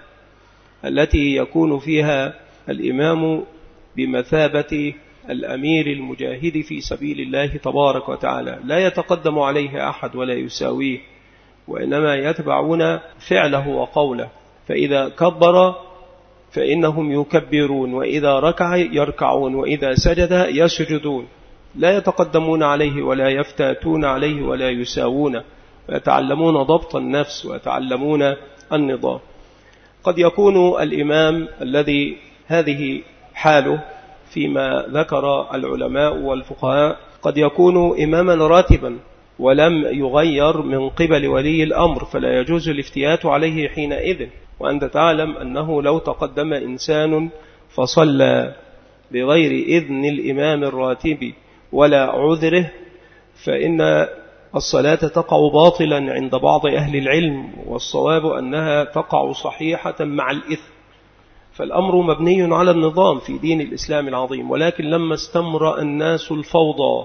Speaker 1: التي يكون فيها الإمام بمثابة الأمير المجاهد في سبيل الله تبارك وتعالى، لا يتقدم عليه أحد ولا يساويه، وإنما يتبعون فعله وقوله. فإذا كبر فإنهم يكبرون، وإذا ركع يركعون، وإذا سجد يسجدون، لا يتقدمون عليه ولا يفتاتون عليه ولا يساوون، ويتعلمون ضبط النفس ويتعلمون النظام. قد يكون الإمام الذي هذه حاله فيما ذكر العلماء والفقهاء قد يكون إماما راتبا ولم يغير من قبل ولي الأمر، فلا يجوز الافتيات عليه حينئذ. وأنت تعلم أنه لو تقدم إنسان فصلى بغير إذن الإمام الراتب ولا عذره فإن الصلاة تقع باطلا عند بعض أهل العلم، والصواب أنها تقع صحيحة مع الإثم. فالأمر مبني على النظام في دين الإسلام العظيم، ولكن لما استمرأ الناس الفوضى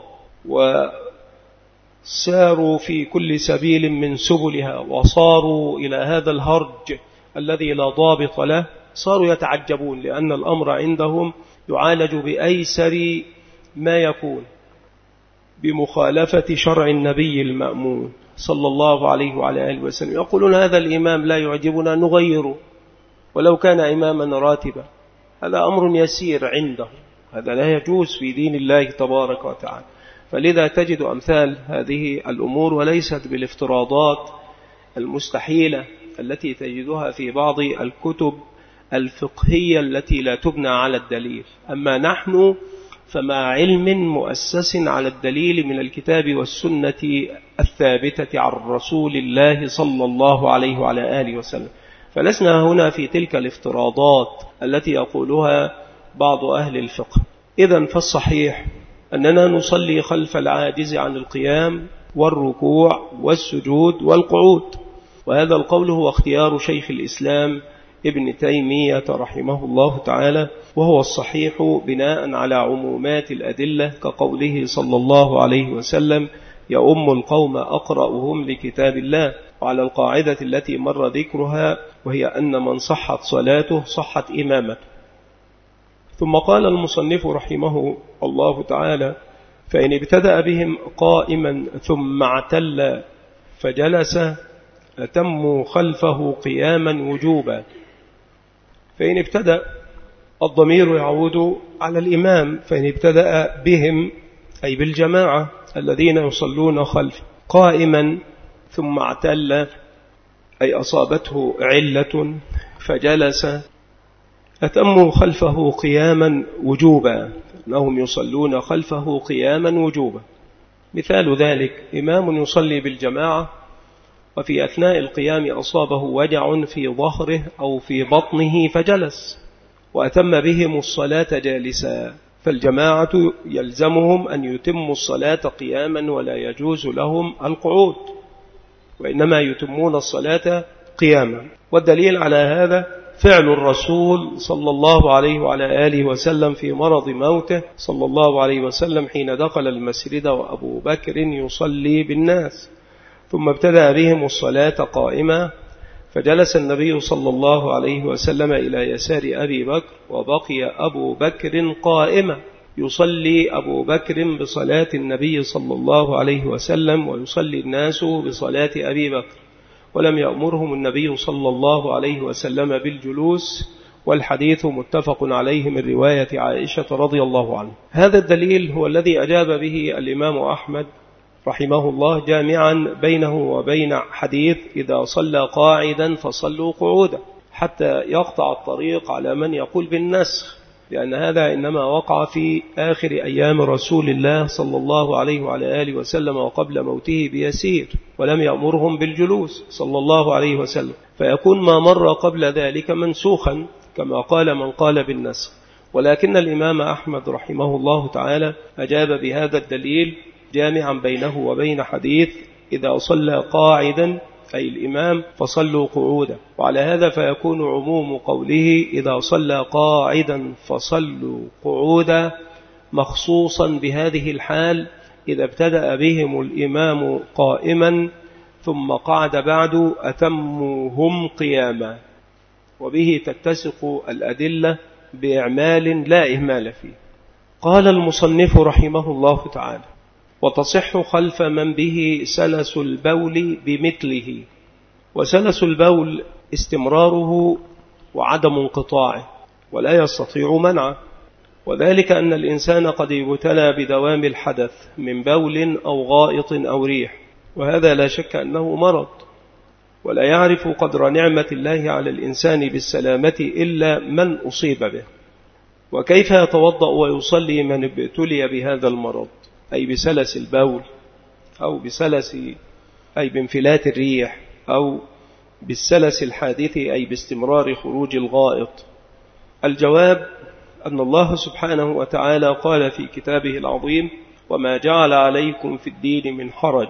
Speaker 1: وساروا في كل سبيل من سبلها وصاروا إلى هذا الهرج الذي لا ضابط له، صاروا يتعجبون، لأن الأمر عندهم يعالج بأيسر ما يكون بمخالفة شرع النبي المأمون صلى الله عليه وعلى آله وسلم. يقولون هذا الإمام لا يعجبنا نغيره ولو كان إماما راتبا. هذا أمر يسير عنده، هذا لا يجوز في دين الله تبارك وتعالى. فلذا تجد أمثال هذه الأمور، وليست بالافتراضات المستحيلة التي تجدها في بعض الكتب الفقهية التي لا تبنى على الدليل. أما نحن فمع علم مؤسس على الدليل من الكتاب والسنة الثابتة عن رسول الله صلى الله عليه وعلى آله وسلم، فلسنا هنا في تلك الافتراضات التي يقولها بعض أهل الفقه. إذن فالصحيح أننا نصلي خلف العاجز عن القيام والركوع والسجود والقعود، وهذا القول هو اختيار شيخ الإسلام ابن تيمية رحمه الله تعالى، وهو الصحيح بناء على عمومات الأدلة كقوله صلى الله عليه وسلم: يؤم القوم أقرأهم لكتاب الله، وعلى القاعدة التي مر ذكرها، وهي أن من صحت صلاته صحت إمامته. ثم قال المصنف رحمه الله تعالى: فإن ابتدأ بهم قائما ثم اعتل فجلس أتموا خلفه قياما وجوبا. فإن ابتدأ، الضمير يعود على الإمام، فإن ابتدأ بهم أي بالجماعة الذين يصلون خلفه قائما ثم اعتل أي أصابته علة فجلس أتموا خلفه قياما وجوبا، أنهم يصلون خلفه قياما وجوبا. مثال ذلك: إمام يصلي بالجماعة وفي أثناء القيام أصابه وجع في ظهره أو في بطنه فجلس، وأتم بهم الصلاة جالسا، فالجماعة يلزمهم أن يتموا الصلاة قياما ولا يجوز لهم القعود، وإنما يتمون الصلاة قياما. والدليل على هذا فعل الرسول صلى الله عليه وعلى آله وسلم في مرض موته صلى الله عليه وسلم حين دخل المسجد وأبو بكر يصلي بالناس، ثم ابتدأ بهم الصلاة قائمة، فجلس النبي صلى الله عليه وسلم إلى يسار أبي بكر، وبقي أبو بكر قائما، يصلي أبو بكر بصلاة النبي صلى الله عليه وسلم، ويصلي الناس بصلاة أبي بكر، ولم يأمرهم النبي صلى الله عليه وسلم بالجلوس، والحديث متفق عليه من رواية عائشة رضي الله عنه. هذا الدليل هو الذي أجاب به الإمام أحمد رحمه الله، جامعا بينه وبين حديث: إذا صلى قاعدا فصلوا قعودا، حتى يقطع الطريق على من يقول بالنسخ، لأن هذا إنما وقع في آخر أيام رسول الله صلى الله عليه وعلى آله وسلم وقبل موته بيسير، ولم يأمرهم بالجلوس صلى الله عليه وسلم، فيكون ما مر قبل ذلك منسوخا كما قال من قال بالنسخ. ولكن الإمام أحمد رحمه الله تعالى أجاب بهذا الدليل جامعا بينه وبين حديث: إذا صلى قاعدا أي الإمام فصلوا قعودا. وعلى هذا فيكون عموم قوله إذا صلى قاعدا فصلوا قعودا مخصوصا بهذه الحال، إذا ابتدأ بهم الإمام قائما ثم قعد بعد أتموهم قياما، وبه تتسق الأدلة بإعمال لا إهمال فيه. قال المصنف رحمه الله تعالى: وتصح خلف من به سلس البول بمثله. وسلس البول استمراره وعدم انقطاعه، ولا يستطيع منعه، وذلك أن الإنسان قد يبتلى بدوام الحدث من بول أو غائط أو ريح، وهذا لا شك أنه مرض، ولا يعرف قدر نعمة الله على الإنسان بالسلامة إلا من أصيب به. وكيف يتوضأ ويصلي من ابتلي بهذا المرض، أي بسلس البول، أو بسلس أي بانفلات الريح، أو بالسلس الحادث أي باستمرار خروج الغائط؟ الجواب أن الله سبحانه وتعالى قال في كتابه العظيم: وما جعل عليكم في الدين من حرج،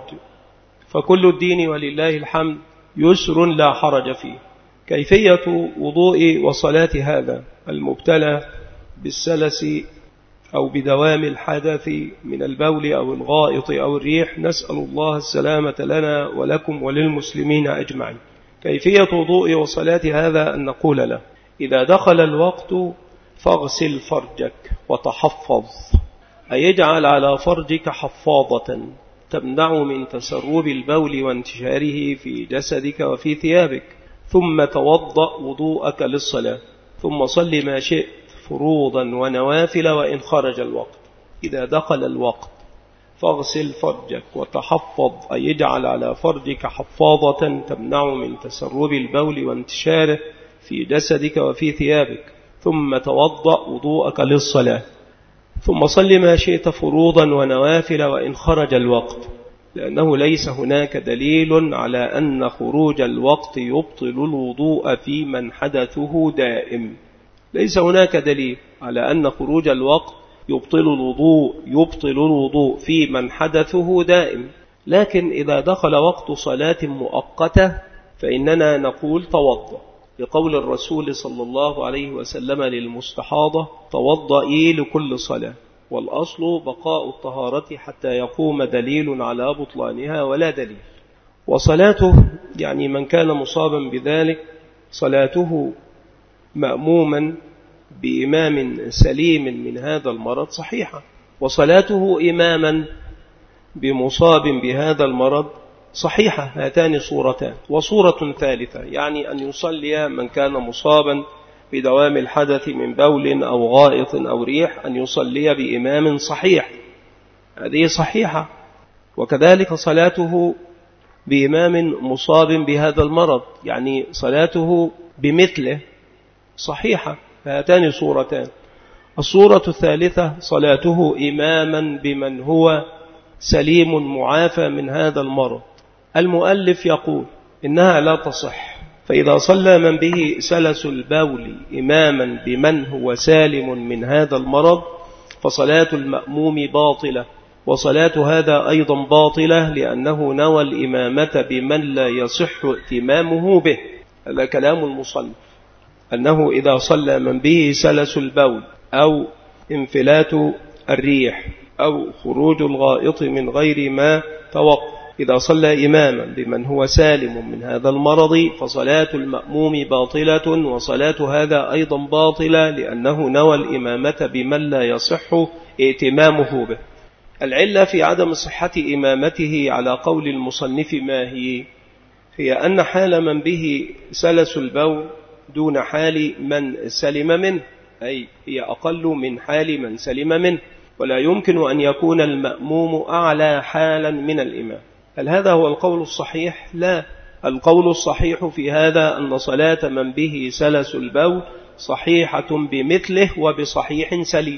Speaker 1: فكل الدين ولله الحمد يسر لا حرج فيه. كيفية وضوء وصلاة هذا المبتلى بالسلس أو بدوام الحدث من البول أو الغائط أو الريح، نسأل الله السلامة لنا ولكم وللمسلمين أجمعين. كيفية وضوء وصلاة هذا أن نقول له: إذا دخل الوقت فاغسل فرجك وتحفظ، أي اجعل على فرجك حفاضة تمنع من تسرب البول وانتشاره في جسدك وفي ثيابك، ثم توضأ وضوءك للصلاة، ثم صل ما شئت فروضا ونوافل وإن خرج الوقت. إذا دخل الوقت فاغسل فرجك وتحفظ، أي اجعل على فرجك حفاضة تمنع من تسرب البول وانتشاره في جسدك وفي ثيابك، ثم توضأ وضوءك للصلاة، ثم صل ما شئت فروضا ونوافل وإن خرج الوقت، لأنه ليس هناك دليل على أن خروج الوقت يبطل الوضوء في من حدثه دائم. ليس هناك دليل على أن خروج الوقت يبطل الوضوء في من حدثه دائم. لكن إذا دخل وقت صلاة مؤقتة فإننا نقول توضأ، لقول الرسول صلى الله عليه وسلم للمستحاضة: توضئي لكل صلاة، والأصل بقاء الطهارة حتى يقوم دليل على بطلانها ولا دليل. وصلاته يعني من كان مصابا بذلك صلاته مأموما بإمام سليم من هذا المرض صحيحة، وصلاته إماما بمصاب بهذا المرض صحيحة. هاتان صورتان. وصورة ثالثة يعني أن يصلي من كان مصابا بدوام الحدث من بول أو غائط أو ريح، أن يصلي بإمام صحيح، هذه صحيحة. وكذلك صلاته بإمام مصاب بهذا المرض يعني صلاته بمثله صحيحة. هاتان صورتان. الصورة الثالثة صلاته إماما بمن هو سليم معافى من هذا المرض. المؤلف يقول إنها لا تصح، فإذا صلى من به سلس البول إماما بمن هو سالم من هذا المرض فصلاة المأموم باطلة، وصلاة هذا أيضا باطلة لأنه نوى الإمامة بمن لا يصح ائتمامه به. هذا كلام المصنف، أنه إذا صلى من به سلس البول أو انفلات الريح أو خروج الغائط من غير ما توقف، إذا صلى إماما بمن هو سالم من هذا المرض فصلاة المأموم باطلة، وصلاة هذا أيضا باطلة لأنه نوى الإمامة بمن لا يصح ائتمامه به. العلة في عدم صحة إمامته على قول المصنف ما هي أن حال من به سلس البول دون حال من سلم منه، أي هي أقل من حال من سلم منه، ولا يمكن أن يكون المأموم أعلى حالا من الإمام. هل هذا هو القول الصحيح؟ لا، القول الصحيح في هذا أن صلاة من به سلس البول صحيحة بمثله وبصحيح سليم،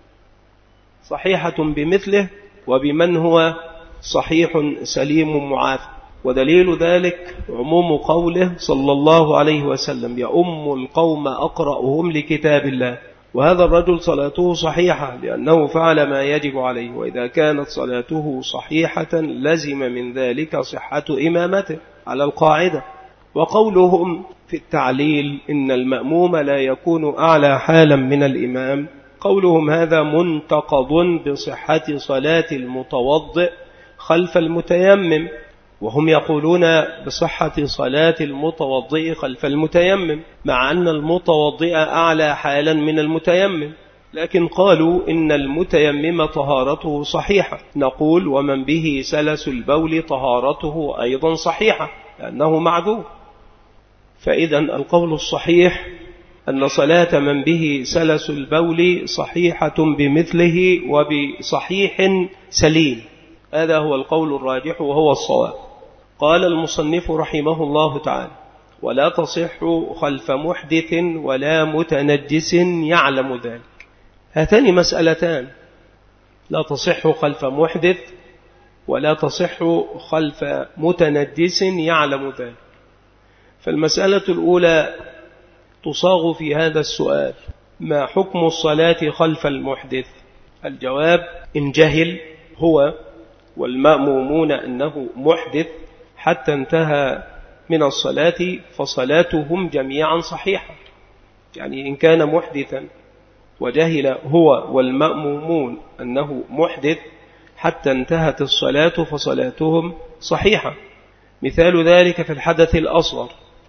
Speaker 1: صحيحة بمثله وبمن هو صحيح سليم معافى. ودليل ذلك عموم قوله صلى الله عليه وسلم: يؤم القوم أقرأهم لكتاب الله. وهذا الرجل صلاته صحيحة لأنه فعل ما يجب عليه، وإذا كانت صلاته صحيحة لزم من ذلك صحة إمامته على القاعدة. وقولهم في التعليل إن المأموم لا يكون أعلى حالا من الإمام، قولهم هذا منتقض بصحة صلاة المتوضئ خلف المتيمم، وهم يقولون بصحة صلاة المتوضئ خلف المتيمم، مع أن المتوضئ أعلى حالا من المتيمم، لكن قالوا إن المتيمم طهارته صحيحة. نقول ومن به سلس البول طهارته أيضا صحيحة لأنه معذور. فإذا القول الصحيح أن صلاة من به سلس البول صحيحة بمثله وبصحيح سليم، هذا هو القول الراجح وهو الصواب. قال المصنف رحمه الله تعالى: ولا تصح خلف محدث ولا متنجس يعلم ذلك. هاتان مسألتان، لا تصح خلف محدث ولا تصح خلف متنجس يعلم ذلك. فالمسألة الأولى تصاغ في هذا السؤال: ما حكم الصلاة خلف المحدث؟ الجواب: إن جهل هو والمأمومون أنه محدث حتى انتهى من الصلاة فصلاتهم جميعا صحيحة. يعني إن كان محدثا وجهل هو والمأمومون أنه محدث حتى انتهت الصلاة فصلاتهم صحيحة. مثال ذلك في الحدث الأصغر: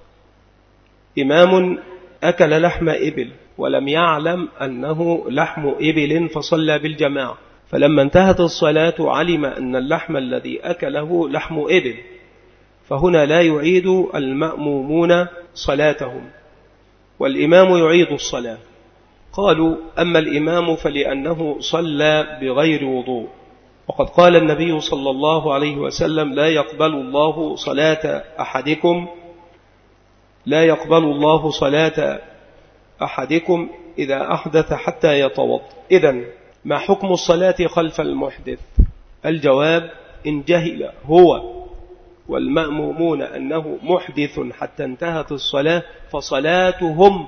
Speaker 1: إمام أكل لحم إبل ولم يعلم أنه لحم إبل فصلى بالجماعة، فلما انتهت الصلاة علم أن اللحم الذي أكله لحم إبل، فهنا لا يعيد المأمومون صلاتهم والإمام يعيد الصلاة. قالوا: أما الإمام فلأنه صلى بغير وضوء، وقد قال النبي صلى الله عليه وسلم: لا يقبل الله صلاة أحدكم إذا أحدث حتى يتوضأ. إذن ما حكم الصلاة خلف المحدث؟ الجواب: إن جهل هو والمأمومون أنه محدث حتى انتهت الصلاة فصلاتهم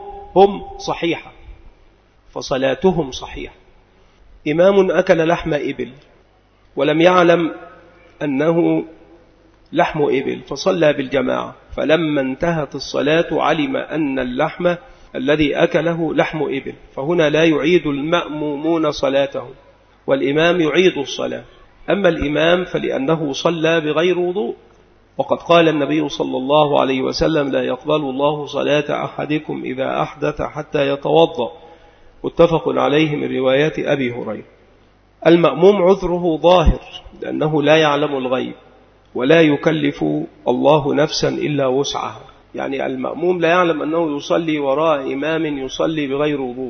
Speaker 1: صحيحة. إمام أكل لحم إبل ولم يعلم أنه لحم إبل فصلى بالجماعة، فلما انتهت الصلاة علم أن اللحم الذي أكله لحم إبل، فهنا لا يعيد المأمومون صلاته والإمام يعيد الصلاة. أما الإمام فلأنه صلى بغير وضوء، وقد قال النبي صلى الله عليه وسلم: لا يقبل الله صلاة أحدكم إذا أحدث حتى يتوضأ، متفق عليه من رواية أبي هريرة. المأموم عذره ظاهر لأنه لا يعلم الغيب، ولا يكلف الله نفسا إلا وسعها، يعني المأموم لا يعلم أنه يصلي وراء إمام يصلي بغير وضوء،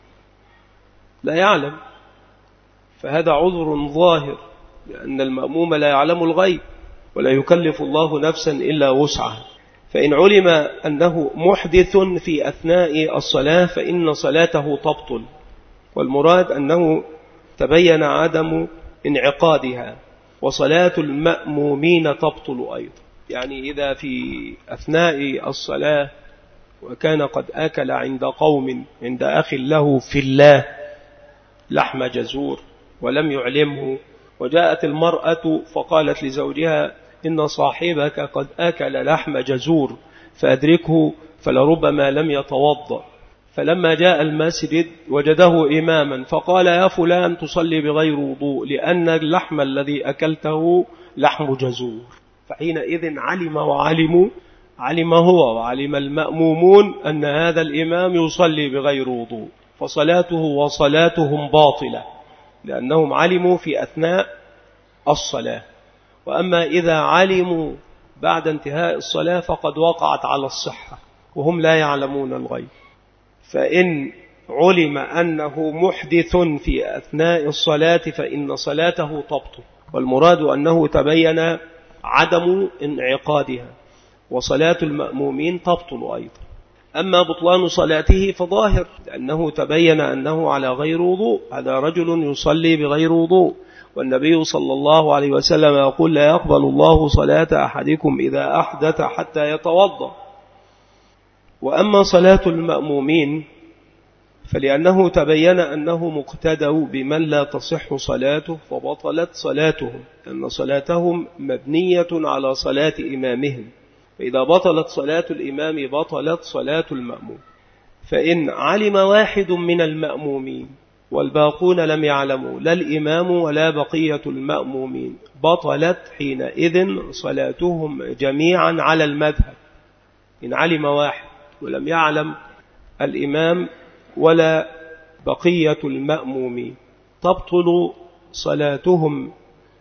Speaker 1: لا يعلم، فهذا عذر ظاهر لأن المأموم لا يعلم الغيب، ولا يكلف الله نفسا إلا وسعها. فإن علم أنه محدث في أثناء الصلاة فإن صلاته تبطل، والمراد أنه تبين عدم انعقادها، وصلاة المأمومين تبطل أيضا. يعني إذا في أثناء الصلاة وكان قد أكل عند قوم، عند أخ له في الله، لحم جزور ولم يعلمه، وجاءت المرأة فقالت لزوجها: إن صاحبك قد أكل لحم جزور فأدركه فلربما لم يتوضأ. فلما جاء المسجد وجده إماما فقال: يا فلان تصلي بغير وضوء لأن اللحم الذي أكلته لحم جزور. فحينئذ علم هو وعلم المأمومون أن هذا الإمام يصلي بغير وضوء، فصلاته وصلاتهم باطلة لأنهم علموا في أثناء الصلاة. وأما إذا علموا بعد انتهاء الصلاة فقد وقعت على الصحة وهم لا يعلمون الغيب. فإن علم أنه محدث في أثناء الصلاة فإن صلاته تبطل، والمراد أنه تبين عدم انعقادها، وصلاة المأمومين تبطل أيضا. أما بطلان صلاته فظاهر لأنه تبين أنه على غير وضوء، هذا رجل يصلي بغير وضوء، والنبي صلى الله عليه وسلم يقول: لا يقبل الله صلاة أحدكم إذا أحدث حتى يتوضأ. وأما صلاة المأمومين فلأنه تبين أنه مقتدوا بمن لا تصح صلاته فبطلت صلاتهم، لأن صلاتهم مبنية على صلاة إمامهم، فإذا بطلت صلاة الإمام بطلت صلاة المأموم. فإن علم واحد من المأمومين والباقون لم يعلموا، لا الإمام ولا بقية المأمومين، بطلت حينئذ صلاتهم جميعا على المذهب. إن علم واحد ولم يعلم الإمام ولا بقية المأمومين تبطل صلاتهم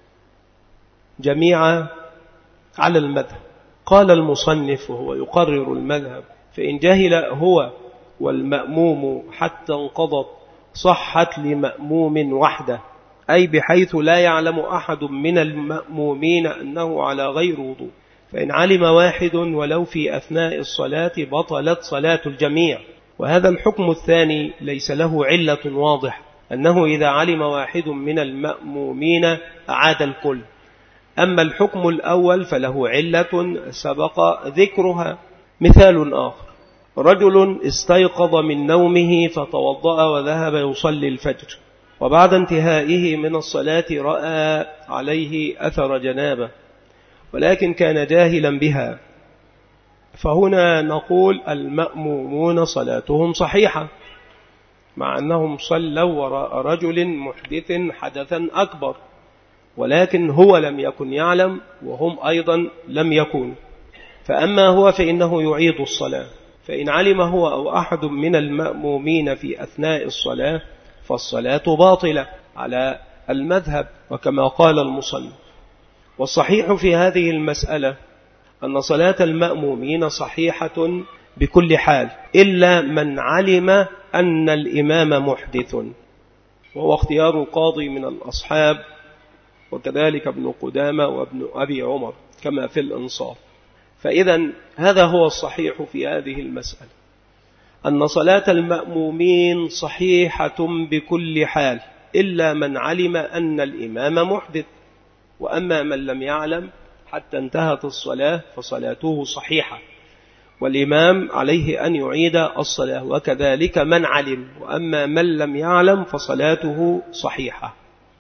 Speaker 1: جميعا على المذهب. قال المصنف وهو يقرر المذهب: فإن جهل هو والمأموم حتى انقضت صحت لمأموم وحده، أي بحيث لا يعلم أحد من المأمومين أنه على غير وضوء. فإن علم واحد ولو في أثناء الصلاة بطلت صلاة الجميع. وهذا الحكم الثاني ليس له علة واضحة، أنه إذا علم واحد من المأمومين أعاد الكل. أما الحكم الأول فله علة سبق ذكرها. مثال آخر: رجل استيقظ من نومه فتوضأ وذهب يصلي الفجر، وبعد انتهائه من الصلاة رأى عليه أثر جنابه ولكن كان جاهلا بها، فهنا نقول المأمومون صلاتهم صحيحة، مع أنهم صلوا وراء رجل محدث حدثا أكبر، ولكن هو لم يكن يعلم وهم أيضا لم يكونوا. فأما هو فإنه يعيد الصلاة. فإن علم هو أو أحد من المأمومين في أثناء الصلاة فالصلاة باطلة على المذهب، وكما قال المصنف. والصحيح في هذه المسألة أن صلاة المأمومين صحيحة بكل حال إلا من علم أن الإمام محدث، وهو اختيار القاضي من الأصحاب، وكذلك ابن قدامة وابن أبي عمر كما في الإنصاف. فإذا هذا هو الصحيح في هذه المسألة، أن صلاة المأمومين صحيحة بكل حال إلا من علم أن الإمام محدث. وأما من لم يعلم حتى انتهت الصلاة فصلاته صحيحة، والإمام عليه أن يعيد الصلاة، وكذلك من علم. وأما من لم يعلم فصلاته صحيحة.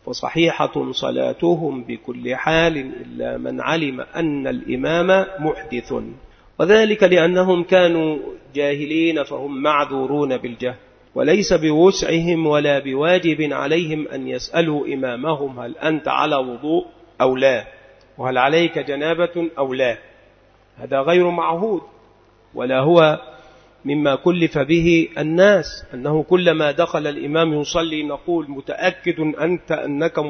Speaker 1: وصحيحة صلاتهم بكل حال إلا من علم أن الإمام محدث، وذلك لأنهم كانوا جاهلين فهم معذورون بالجهل، وليس بوسعهم ولا بواجب عليهم أن يسألوا إمامهم هل أنت على وضوء أو لا، وهل عليك جنابة أو لا. هذا غير معهود، ولا هو مما كلف به الناس، أنه كلما دخل الإمام يصلي نقول متأكد أنت أنك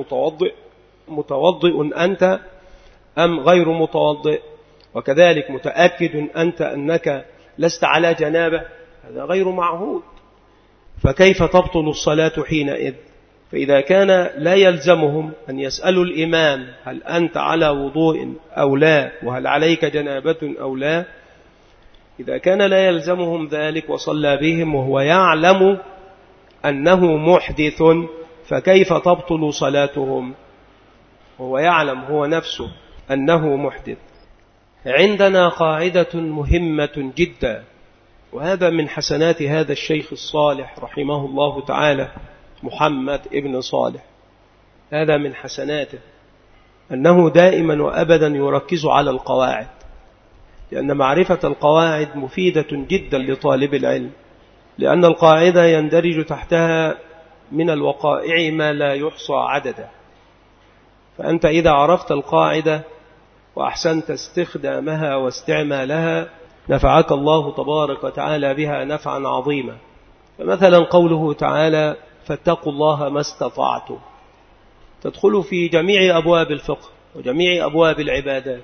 Speaker 1: متوضئ أنت أم غير متوضئ، وكذلك متأكد أنت أنك لست على جنابة. هذا غير معهود، فكيف تبطل الصلاة حينئذ؟ فإذا كان لا يلزمهم أن يسألوا الإمام هل أنت على وضوء أو لا، وهل عليك جنابة أو لا، إذا كان لا يلزمهم ذلك وصلى بهم وهو يعلم أنه محدث، فكيف تبطل صلاتهم وهو يعلم هو نفسه أنه محدث؟ عندنا قاعدة مهمة جدا، وهذا من حسنات هذا الشيخ الصالح رحمه الله تعالى محمد ابن صالح. هذا من حسناته أنه دائما وأبدا يركز على القواعد، لأن معرفة القواعد مفيدة جدا لطالب العلم، لأن القاعدة يندرج تحتها من الوقائع ما لا يحصى عددا. فأنت إذا عرفت القاعدة وأحسنت استخدامها واستعمالها نفعك الله تبارك وتعالى بها نفعا عظيما. فمثلا قوله تعالى فاتقوا الله ما استطعتم تدخل في جميع أبواب الفقه وجميع أبواب العبادات،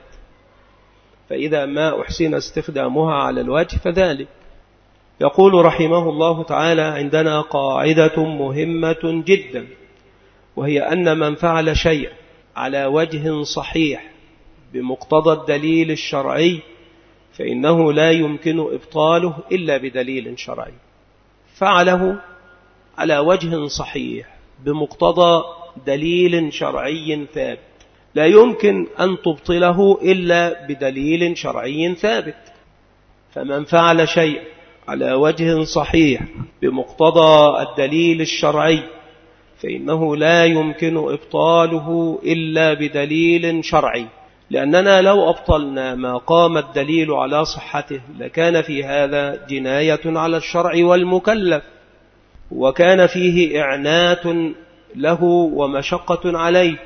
Speaker 1: فإذا ما أحسن استخدامها على الوجه فذلك. يقول رحمه الله تعالى عندنا قاعدة مهمة جدا، وهي أن من فعل شيء على وجه صحيح بمقتضى الدليل الشرعي فإنه لا يمكن إبطاله إلا بدليل شرعي. فعله على وجه صحيح بمقتضى دليل شرعي ثابت، لا يمكن أن تبطله إلا بدليل شرعي ثابت. فمن فعل شيء على وجه صحيح بمقتضى الدليل الشرعي فإنه لا يمكن إبطاله إلا بدليل شرعي، لأننا لو أبطلنا ما قام الدليل على صحته لكان في هذا جناية على الشرع والمكلف، وكان فيه إعنات له ومشقة عليه.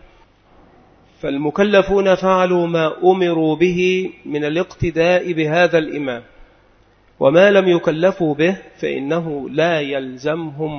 Speaker 1: فالمكلفون فعلوا ما أمروا به من الاقتداء بهذا الإمام، وما لم يكلفوا به فإنه لا يلزمهم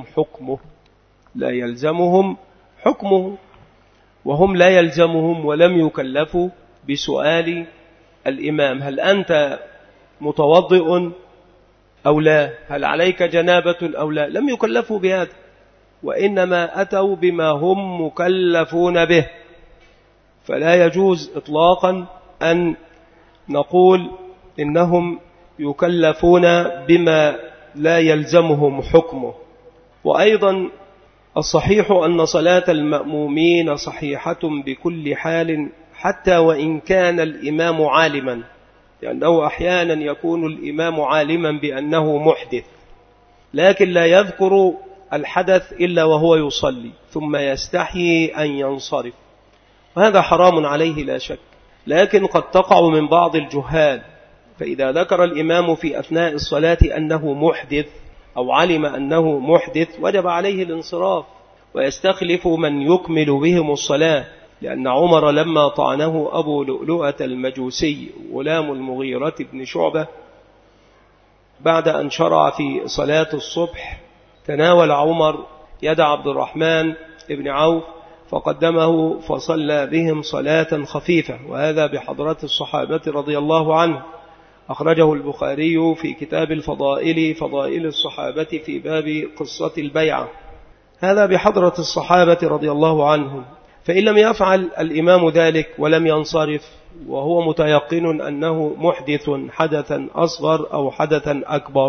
Speaker 1: حكمه، وهم لا يلزمهم ولم يكلفوا بسؤال الإمام هل أنت متوضئ أو لا، هل عليك جنابة أو لا، لم يكلفوا بهذا، وإنما أتوا بما هم مكلفون به. فلا يجوز إطلاقا أن نقول إنهم يكلفون بما لا يلزمهم حكمه. وأيضا الصحيح أن صلاة المأمومين صحيحة بكل حال حتى وإن كان الإمام عالما، لأنه أحيانا يكون الإمام عالما بأنه محدث لكن لا يذكر الحدث إلا وهو يصلي ثم يستحيي أن ينصرف، وهذا حرام عليه لا شك، لكن قد تقع من بعض الجهال، فإذا ذكر الإمام في أثناء الصلاة أنه محدث أو علم أنه محدث وجب عليه الانصراف ويستخلف من يكمل بهم الصلاة، لأن عمر لما طعنه أبو لؤلؤة المجوسي غلام المغيرة بن شعبة بعد أن شرع في صلاة الصبح تناول عمر يد عبد الرحمن بن عوف فقدمه فصلى بهم صلاة خفيفة، وهذا بحضرة الصحابة رضي الله عنه. أخرجه البخاري في كتاب الفضائل فضائل الصحابة في باب قصة البيعة، هذا بحضرة الصحابة رضي الله عنهم. فإن لم يفعل الإمام ذلك ولم ينصرف وهو متيقن أنه محدث حدثا أصغر أو حدثا أكبر،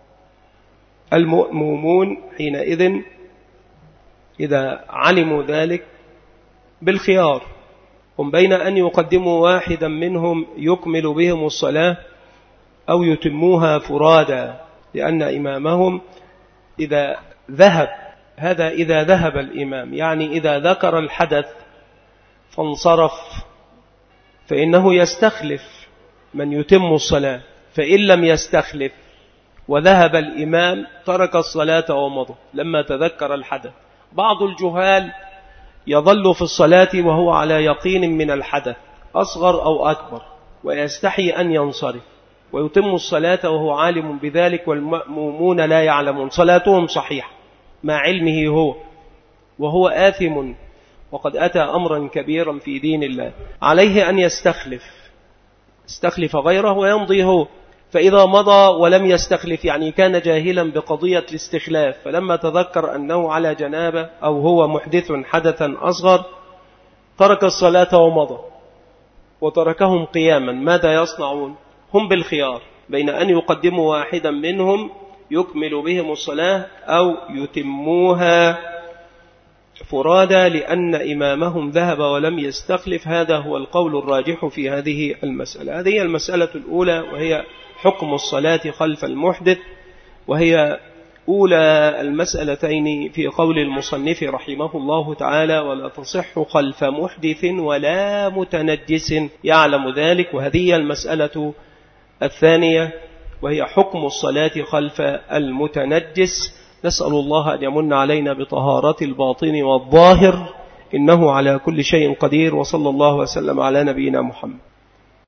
Speaker 1: المأمومون حينئذ إذا علموا ذلك بالخيار، هم بين أن يقدموا واحدا منهم يكمل بهم الصلاة أو يتموها فرادا، لأن إمامهم إذا ذهب هذا إذا ذهب الإمام، يعني إذا ذكر الحدث فانصرف فإنه يستخلف من يتم الصلاة، فإن لم يستخلف وذهب الإمام ترك الصلاة ومضى لما تذكر الحدث. بعض الجهال يظل في الصلاة وهو على يقين من الحدث أصغر أو أكبر ويستحي أن ينصرف ويتم الصلاة وهو عالم بذلك، والمأمومون لا يعلمون، صلاتهم صحيحة مع علمه هو، وهو آثم وقد أتى أمرا كبيرا في دين الله. عليه أن يستخلف غيره ويمضي هو. فإذا مضى ولم يستخلف يعني كان جاهلا بقضية الاستخلاف، فلما تذكر أنه على جنابة أو هو محدث حدثا أصغر ترك الصلاة ومضى، وتركهم قياما. ماذا يصنعون؟ هم بالخيار بين أن يقدموا واحدا منهم يكمل بهم الصلاة أو يتموها فرادى، لأن إمامهم ذهب ولم يستخلف. هذا هو القول الراجح في هذه المسألة. هذه المسألة الأولى، وهي حكم الصلاة خلف المحدث، وهي أولى المسألتين في قول المصنف رحمه الله تعالى: ولا تصح خلف محدث ولا متنجس يعلم ذلك. وهذه المسألة الثانية، وهي حكم الصلاة خلف المتنجس. نسأل الله أن يمن علينا بطهارة الباطن والظاهر، إنه على كل شيء قدير. وصلى الله وسلم على نبينا محمد.